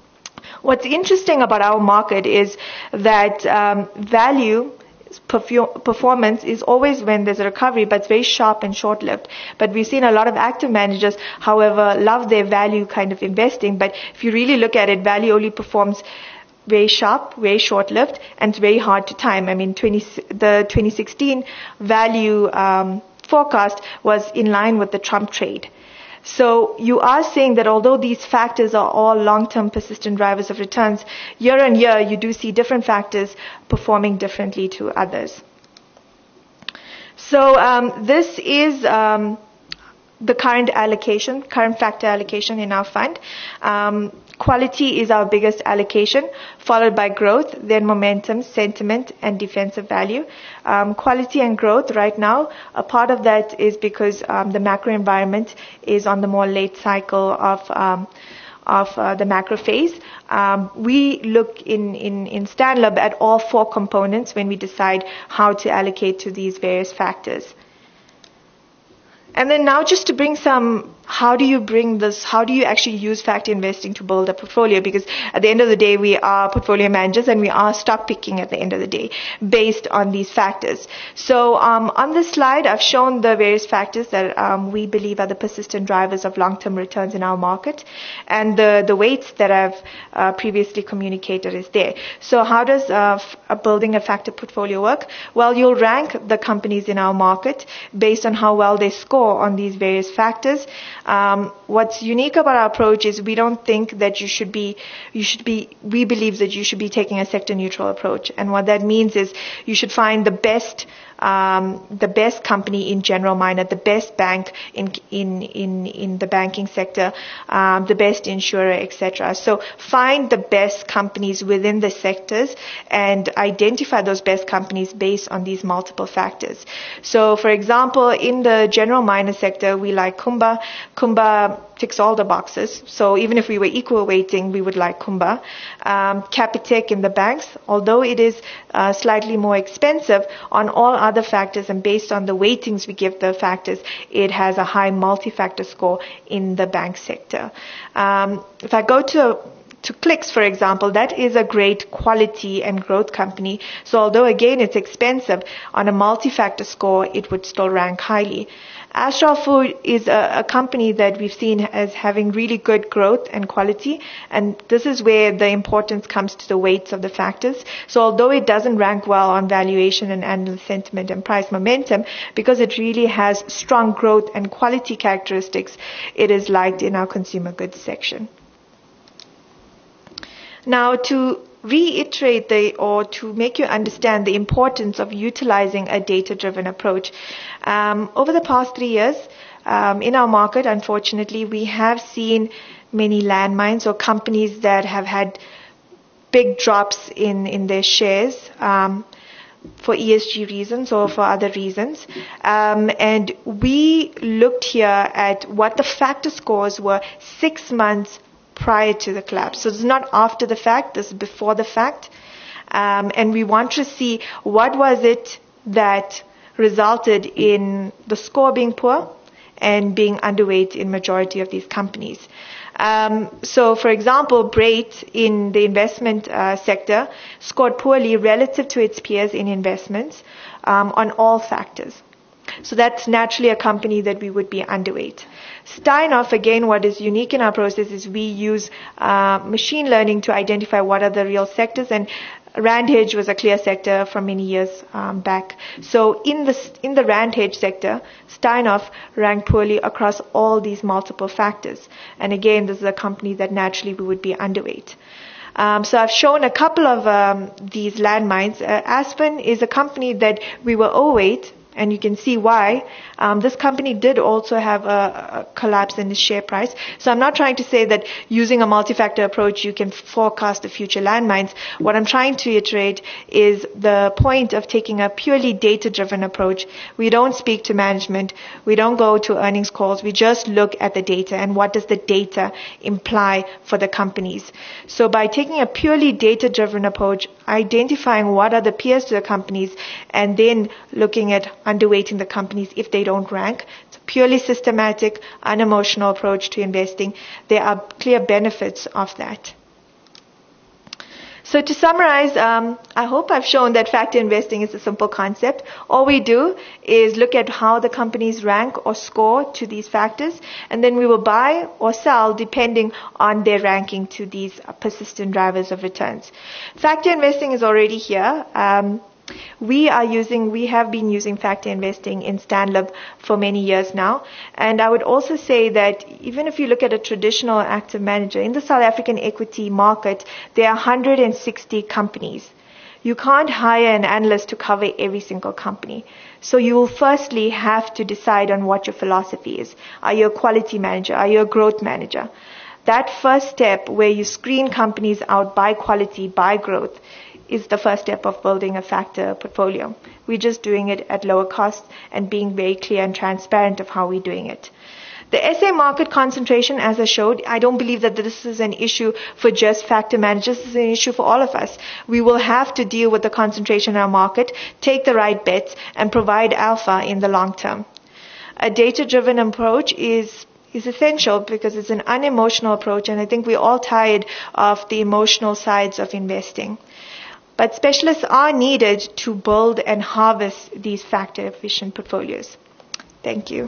Speaker 9: What's interesting about our market is that um, value performance is always when there's a recovery, but it's very sharp and short-lived. But we've seen a lot of active managers, however, love their value kind of investing. But if you really look at it, value only performs very sharp, very short-lived, and it's very hard to time. I mean, twenty, the twenty sixteen value um, forecast was in line with the Trump trade. So you are saying that although these factors are all long-term persistent drivers of returns, year on year you do see different factors performing differently to others. So um, this is um, the current allocation, current factor allocation in our fund. Um, quality is our biggest allocation, followed by growth, then momentum, sentiment, and defensive value. Um, quality and growth right now, a part of that is because um, the macro environment is on the more late cycle of um, of uh, the macro phase. Um, we look in, in, in StanLab at all four components when we decide how to allocate to these various factors. And then now just to bring some, how do you bring this, how do you actually use factor investing to build a portfolio? Because at the end of the day, we are portfolio managers and we are stock picking at the end of the day based on these factors. So um, on this slide, I've shown the various factors that um, we believe are the persistent drivers of long-term returns in our market. And the, the weights that I've uh, previously communicated is there. So how does uh, f- building a factor portfolio work? Well, you'll rank the companies in our market based on how well they score on these various factors. Um, what's unique about our approach is we don't think that you should be, you should be, we believe that you should be taking a sector neutral approach. And what that means is you should find the best, um, the best company in general minor, the best bank in, in, in, in the banking sector, um, the best insurer, et cetera. So find the best companies within the sectors and identify those best companies based on these multiple factors. So for example, in the general minor sector, we like Kumba. Kumba ticks all the boxes. So even if we were equal weighting, we would like Kumba. Um, Capitec in the banks, although it is uh, slightly more expensive on all other factors and based on the weightings we give the factors, it has a high multi-factor score in the bank sector. Um, if I go to To Clicks, for example, that is a great quality and growth company. So although again it's expensive, on a multi-factor score, it would still rank highly. Astral Food is a, a company that we've seen as having really good growth and quality, and this is where the importance comes to the weights of the factors. So although it doesn't rank well on valuation and analyst sentiment and price momentum, because it really has strong growth and quality characteristics, it is liked in our consumer goods section. Now, to reiterate the, or to make you understand the importance of utilizing a data-driven approach, um, over the past three years, Um, in our market, unfortunately, we have seen many landmines or companies that have had big drops in, in their shares um, for E S G reasons or for other reasons. Um, and we looked here at what the factor scores were six months prior to the collapse. So it's not after the fact, this is before the fact. Um, and we want to see what was it that resulted in the score being poor and being underweight in majority of these companies. Um, so, for example, Brait in the investment uh, sector scored poorly relative to its peers in investments um, on all factors. So that's naturally a company that we would be underweight. Steinhoff, again, what is unique in our process is we use uh, machine learning to identify what are the real sectors, and Rand hedge was a clear sector from many years um, back. So in the in the Rand hedge sector, Steinhoff ranked poorly across all these multiple factors. And again, this is a company that naturally we would be underweight. Um, so I've shown a couple of um, these landmines. Uh, Aspen is a company that we were overweight, and you can see why. Um, this company did also have a, a collapse in its share price. So I'm not trying to say that using a multi-factor approach you can forecast the future landmines. What I'm trying to iterate is the point of taking a purely data-driven approach. We don't speak to management. We don't go to earnings calls. We just look at the data and what does the data imply for the companies. So by taking a purely data-driven approach, identifying what are the peers to the companies, and then looking at underweighting the companies if they don't rank. It's a purely systematic, unemotional approach to investing. There are clear benefits of that. So to summarize, um, I hope I've shown that factor investing is a simple concept. All we do is look at how the companies rank or score to these factors, and then we will buy or sell depending on their ranking to these persistent drivers of returns. Factor investing is already here. Um, We are using, we have been using factor investing in Stanlib for many years now. And I would also say that even if you look at a traditional active manager, in the South African equity market, there are one hundred sixty companies. You can't hire an analyst to cover every single company. So you will firstly have to decide on what your philosophy is. Are you a quality manager? Are you a growth manager? That first step where you screen companies out by quality, by growth, is the first step of building a factor portfolio. We're just doing it at lower cost and being very clear and transparent of how we're doing it. The S A market concentration, as I showed, I don't believe that this is an issue for just factor managers. This is an issue for all of us. We will have to deal with the concentration in our market, take the right bets, and provide alpha in the long term. A data-driven approach is is essential because it's an unemotional approach, and I think we're all tired of the emotional sides of investing. But specialists are needed to build and harvest these factor-efficient portfolios. Thank you.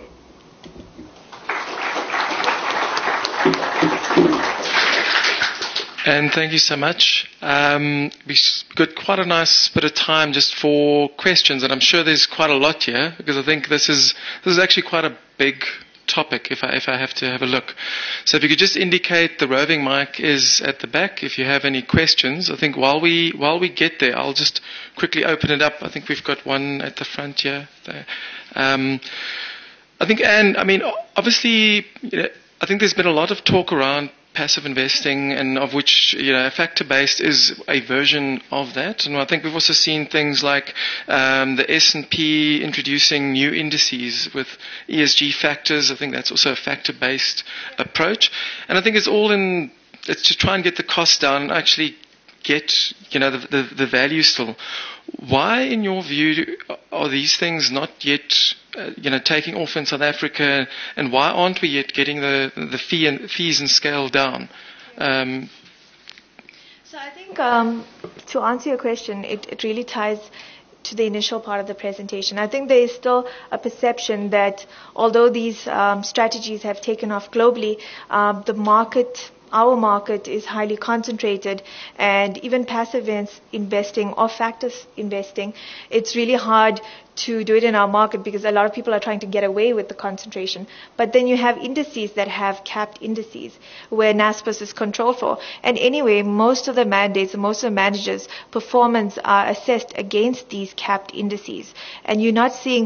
Speaker 2: And thank you so much. Um, we've got quite a nice bit of time just for questions, and I'm sure there's quite a lot here because I think this is this is actually quite a big topic if I if I have to have a look. So if you could just indicate the roving mic is at the back if you have any questions. I think while we while we get there, I'll just quickly open it up. I think we've got one at the front here. There. Um, I think, Anne, I mean, obviously, you know, I think there's been a lot of talk around passive investing, and of which, you know, factor-based is a version of that. And I think we've also seen things like um, the S and P introducing new indices with E S G factors. I think that's also a factor-based approach. And I think it's all in, it's to try and get the cost down and actually get, you know, the, the, the value still. Why, in your view, are these things not yet, uh, you know, taking off in South Africa, and why aren't we yet getting the the fee and fees and scale down? Um,
Speaker 9: so I think um, to answer your question, it, it really ties to the initial part of the presentation. I think there is still a perception that although these um, strategies have taken off globally, uh, the market. Our market is highly concentrated, and even passive investing or factors investing, it's really hard to do it in our market because a lot of people are trying to get away with the concentration. But then you have indices that have capped indices where Naspers is controlled for. And anyway, most of the mandates, most of the managers' performance are assessed against these capped indices. And you're not seeing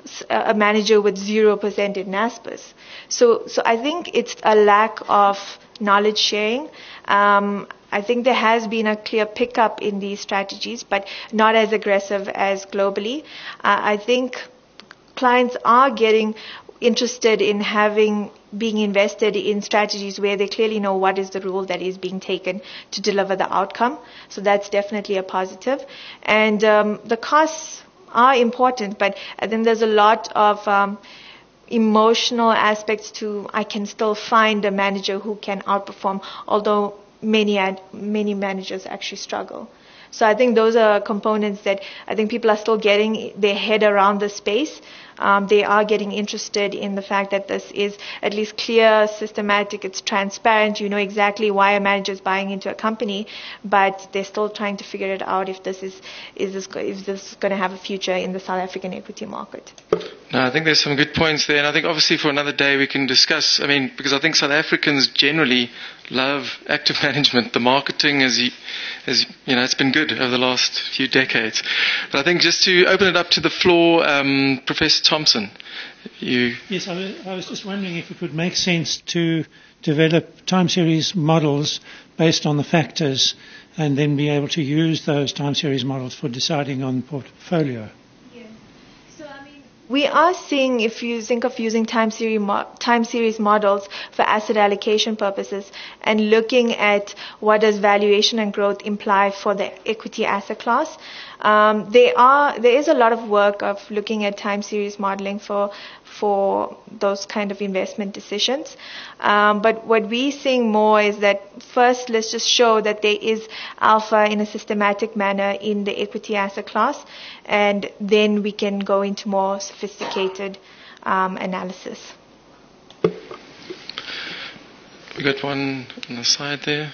Speaker 9: a manager with zero percent in Naspers. So, so I think it's a lack of knowledge sharing. Um, I think there has been a clear pickup in these strategies, but not as aggressive as globally. Uh, I think clients are getting interested in having being invested in strategies where they clearly know what is the rule that is being taken to deliver the outcome. So that's definitely a positive. And um, the costs are important, but I think there's a lot of um, emotional aspects to I can still find a manager who can outperform, although many ad, many managers actually struggle. So I think those are components that I think people are still getting their head around the space. Um, they are getting interested in the fact that this is at least clear, systematic, it's transparent, you know exactly why a manager is buying into a company, but they're still trying to figure it out if this is, is this, if this is going to have a future in the South African equity market.
Speaker 2: No, I think there's some good points there, and I think obviously for another day we can discuss, I mean, because I think South Africans generally love active management. The marketing is, is, you know, it's been good over the last few decades. But I think just to open it up to the floor, um, Professor Thompson, you...
Speaker 8: Yes, I was, I was just wondering if it would make sense to develop time series models based on the factors and then be able to use those time series models for deciding on portfolio.
Speaker 9: We are seeing, if you think of using time series, mo- time series models for asset allocation purposes and looking at what does valuation and growth imply for the equity asset class, um, there are there is a lot of work of looking at time series modeling for for those kind of investment decisions. Um, but what we're seeing more is that first, let's just show that there is alpha in a systematic manner in the equity asset class, and then we can go into more sophisticated um, analysis.
Speaker 2: We got one on the side there.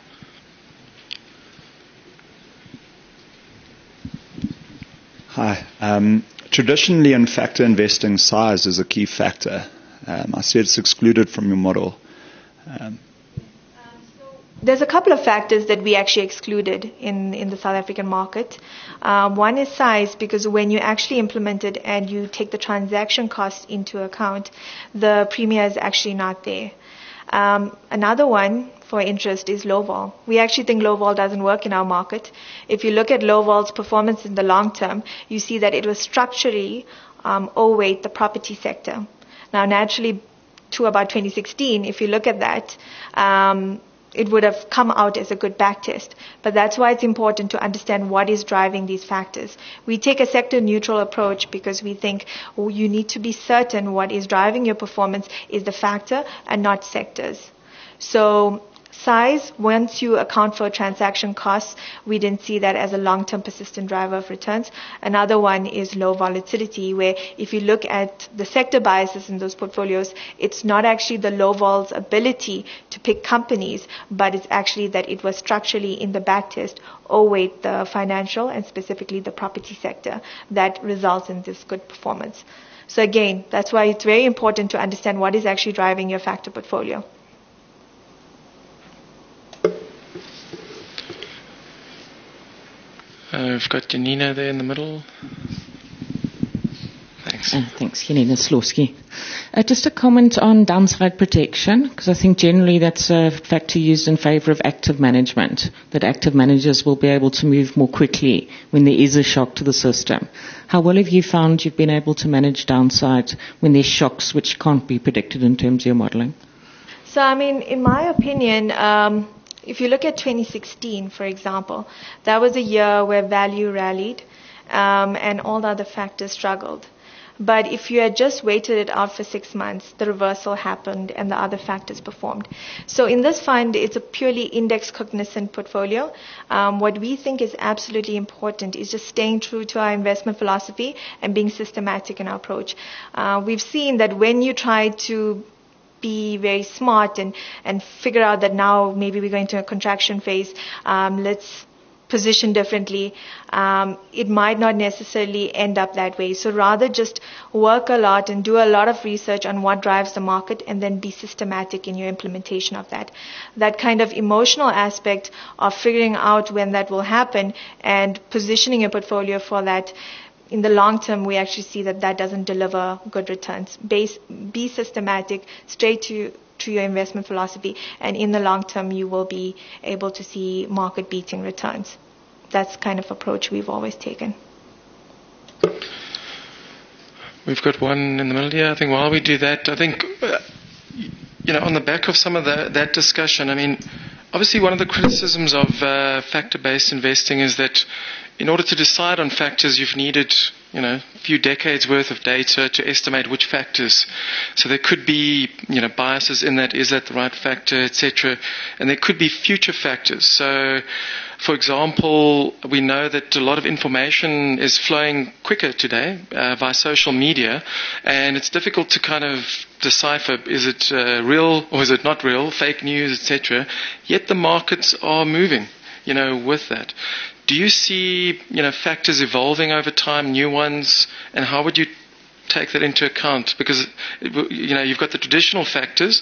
Speaker 10: Hi. Um, traditionally in factor investing, size is a key factor. Um, I see it's excluded from your model. Um,
Speaker 9: There's a couple of factors that we actually excluded in, in the South African market. Um, one is size, because when you actually implement it and you take the transaction cost into account, the premium is actually not there. Um, another one for interest is low vol. We actually think low vol doesn't work in our market. If you look at low vol's performance in the long term, you see that it was structurally um, overweight the property sector. Now, naturally, to about twenty sixteen, if you look at that, um, it would have come out as a good backtest. But that's why it's important to understand what is driving these factors. We take a sector-neutral approach because we think oh, you need to be certain what is driving your performance is the factor and not sectors. So size, once you account for transaction costs, we didn't see that as a long-term persistent driver of returns. Another one is low volatility, where if you look at the sector biases in those portfolios, it's not actually the low vol's ability to pick companies, but it's actually that it was structurally in the backtest overweight the financial and specifically the property sector that results in this good performance. So again, that's why it's very important to understand what is actually driving your factor portfolio.
Speaker 2: Uh, we've got Janina there in the middle. Thanks.
Speaker 11: Uh, thanks, Janina Slorski. Uh, just a comment on downside protection, because I think generally that's a factor used in favor of active management, that active managers will be able to move more quickly when there is a shock to the system. How well have you found you've been able to manage downside when there's shocks which can't be predicted in terms of your modeling?
Speaker 9: So, I mean, in my opinion, um, if you look at twenty sixteen, for example, that was a year where value rallied um, and all the other factors struggled. But if you had just waited it out for six months, the reversal happened and the other factors performed. So in this fund, it's a purely index cognizant portfolio. Um, what we think is absolutely important is just staying true to our investment philosophy and being systematic in our approach. Uh, we've seen that when you try to be very smart and, and figure out that now maybe we're going to a contraction phase, um, let's position differently, um, it might not necessarily end up that way. So rather just work a lot and do a lot of research on what drives the market and then be systematic in your implementation of that. That kind of emotional aspect of figuring out when that will happen and positioning your portfolio for that in the long term, we actually see that that doesn't deliver good returns. Base, be systematic, straight to, to your investment philosophy, and in the long term, you will be able to see market-beating returns. That's kind of approach we've always taken.
Speaker 2: We've got one in the middle here. I think while we do that, I think, uh, you know, on the back of some of the, that discussion, I mean, obviously one of the criticisms of uh, factor-based investing is that in order to decide on factors, you've needed, you know, a few decades worth of data to estimate which factors. So there could be, you know, biases in that, is that the right factor, et cetera. And there could be future factors. So, for example, we know that a lot of information is flowing quicker today uh, via social media, and it's difficult to kind of decipher, is it uh, real or is it not real, fake news, et cetera. Yet the markets are moving, you know, with that. Do you see, you know, factors evolving over time, new ones, and how would you take that into account? Because, you know, you've got the traditional factors,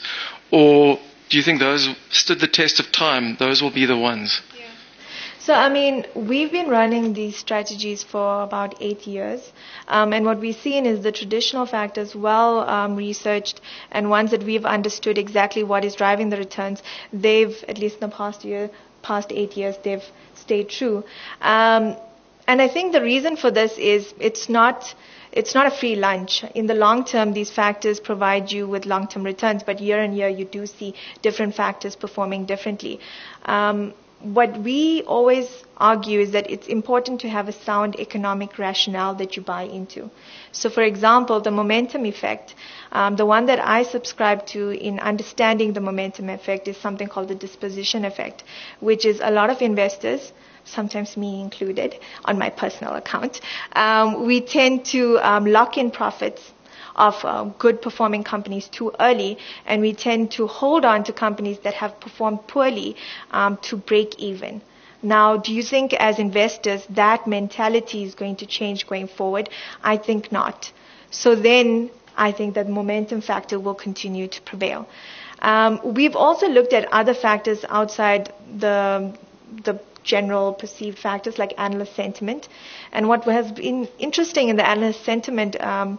Speaker 2: or do you think those stood the test of time? Those will be the ones.
Speaker 9: Yeah. So, I mean, we've been running these strategies for about eight years, um, and what we've seen is the traditional factors, well um, researched, and ones that we've understood exactly what is driving the returns. They've, at least in the past year, past eight years, they've stayed true. Um, and I think the reason for this is it's not it's not a free lunch. In the long term, these factors provide you with long-term returns, but year on year, you do see different factors performing differently. Um, what we always argue is that it's important to have a sound economic rationale that you buy into. So, for example, the momentum effect, um, the one that I subscribe to in understanding the momentum effect is something called the disposition effect, which is a lot of investors, sometimes me included, on my personal account, um, we tend to um, lock in profits of uh, good performing companies too early, and we tend to hold on to companies that have performed poorly um, to break even. Now, do you think as investors that mentality is going to change going forward? I think not. So then I think that momentum factor will continue to prevail. Um, we've also looked at other factors outside the the general perceived factors like analyst sentiment. And what has been interesting in the analyst sentiment um,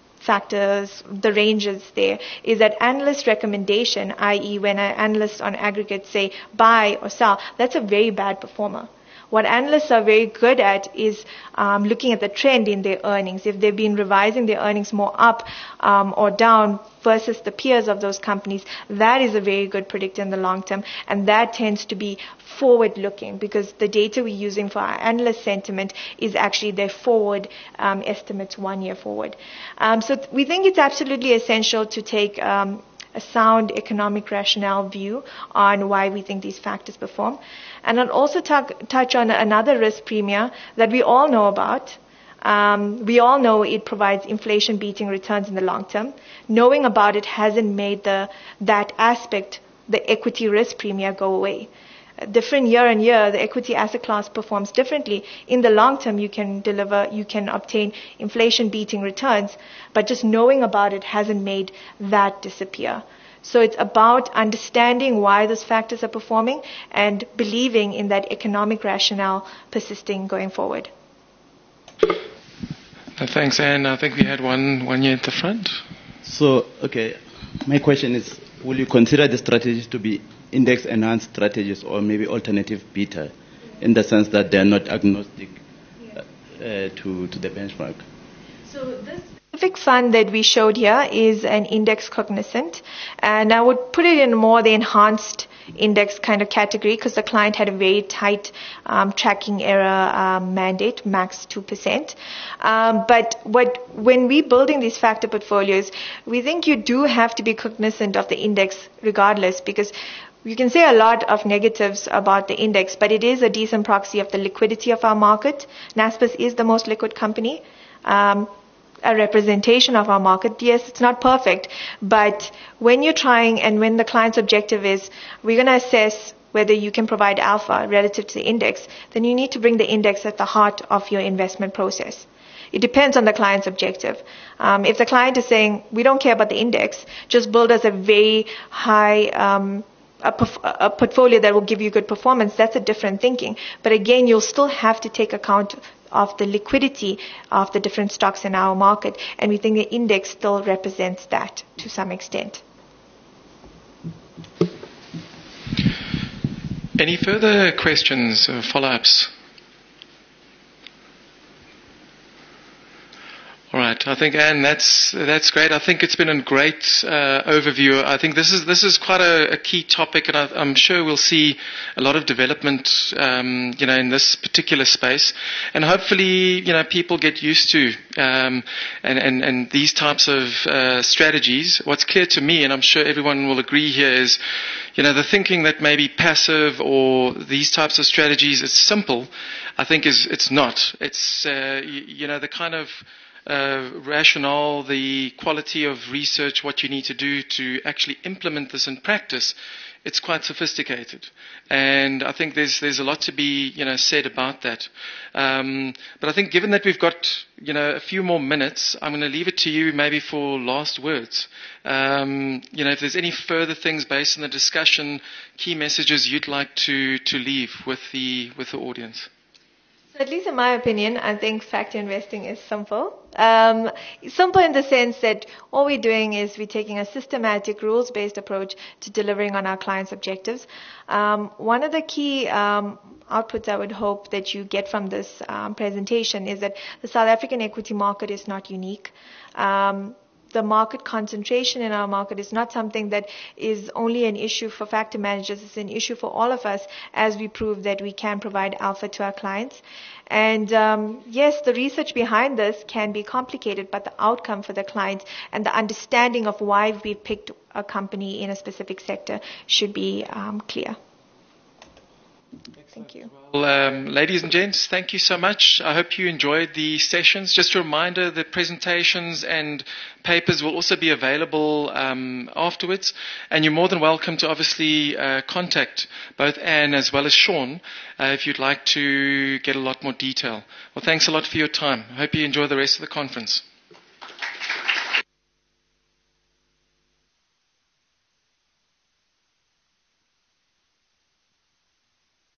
Speaker 9: factors, the ranges there, is that analyst recommendation, that is when an analyst on aggregate say buy or sell, that's a very bad performer. What analysts are very good at is um, looking at the trend in their earnings. If they've been revising their earnings more up um, or down versus the peers of those companies, that is a very good predictor in the long term. And that tends to be forward-looking because the data we're using for our analyst sentiment is actually their forward um, estimates one year forward. Um, so th- we think it's absolutely essential to take um, a sound economic rationale view on why we think these factors perform. And I'll also talk, touch on another risk premium that we all know about. Um, we all know it provides inflation-beating returns in the long term. Knowing about it hasn't made the that aspect, the equity risk premium, go away. Different year on year, the equity asset class performs differently. In the long term, you can deliver, you can obtain inflation-beating returns, but just knowing about it hasn't made that disappear. So it's about understanding why those factors are performing and believing in that economic rationale persisting going forward.
Speaker 2: Uh, thanks, Anne. I think we had one one here at the front.
Speaker 12: So, okay, my question is, will you consider the strategies to be index-enhanced strategies or maybe alternative beta, in the sense that they are not agnostic uh, uh, to, to the benchmark?
Speaker 9: So this specific fund that we showed here is an index cognizant, and I would put it in more the enhanced index kind of category because the client had a very tight um, tracking error um, mandate, max two percent. Um, but what when we're building these factor portfolios, we think you do have to be cognizant of the index regardless, because you can say a lot of negatives about the index, but it is a decent proxy of the liquidity of our market. Naspers is the most liquid company. Um, a representation of our market. Yes, it's not perfect, but when you're trying and when the client's objective is we're going to assess whether you can provide alpha relative to the index, then you need to bring the index at the heart of your investment process. It depends on the client's objective. Um, if the client is saying, we don't care about the index, just build us a very high um, a, perf- a portfolio that will give you good performance, that's a different thinking. But again, you'll still have to take account of the liquidity of the different stocks in our market, and we think the index still represents that to some extent.
Speaker 2: Any further questions or follow-ups? All right. I think, Anne, that's that's great. I think it's been a great uh, overview. I think this is this is quite a, a key topic, and I, I'm sure we'll see a lot of development, um, you know, in this particular space. And hopefully, you know, people get used to um, and, and and these types of uh, strategies. What's clear to me, and I'm sure everyone will agree here, is, you know, the thinking that maybe passive or these types of strategies is simple. I think is it's not. It's uh, you, you know the kind of Uh, rationale, the quality of research, what you need to do to actually implement this in practice, it's quite sophisticated. And I think there's there's a lot to be, you know, said about that. Um, but I think given that we've got, you know, a few more minutes, I'm going to leave it to you maybe for last words. Um, you know, if there's any further things based on the discussion, key messages you'd like to, to leave with the with the audience.
Speaker 9: At least in my opinion, I think factor investing is simple. Um, simple in the sense that all we're doing is we're taking a systematic, rules-based approach to delivering on our clients' objectives. Um, one of the key um, outputs I would hope that you get from this um, presentation is that the South African equity market is not unique. Um, The market concentration in our market is not something that is only an issue for factor managers. It's an issue for all of us as we prove that we can provide alpha to our clients. And um, yes, the research behind this can be complicated, but the outcome for the clients and the understanding of why we picked a company in a specific sector should be um, clear. Thank you.
Speaker 2: Well, um, ladies and gents, thank you so much. I hope you enjoyed the sessions. Just a reminder, the presentations and papers will also be available um, afterwards. And you're more than welcome to obviously uh, contact both Anne as well as Sean uh, if you'd like to get a lot more detail. Well, thanks a lot for your time. I hope you enjoy the rest of the conference.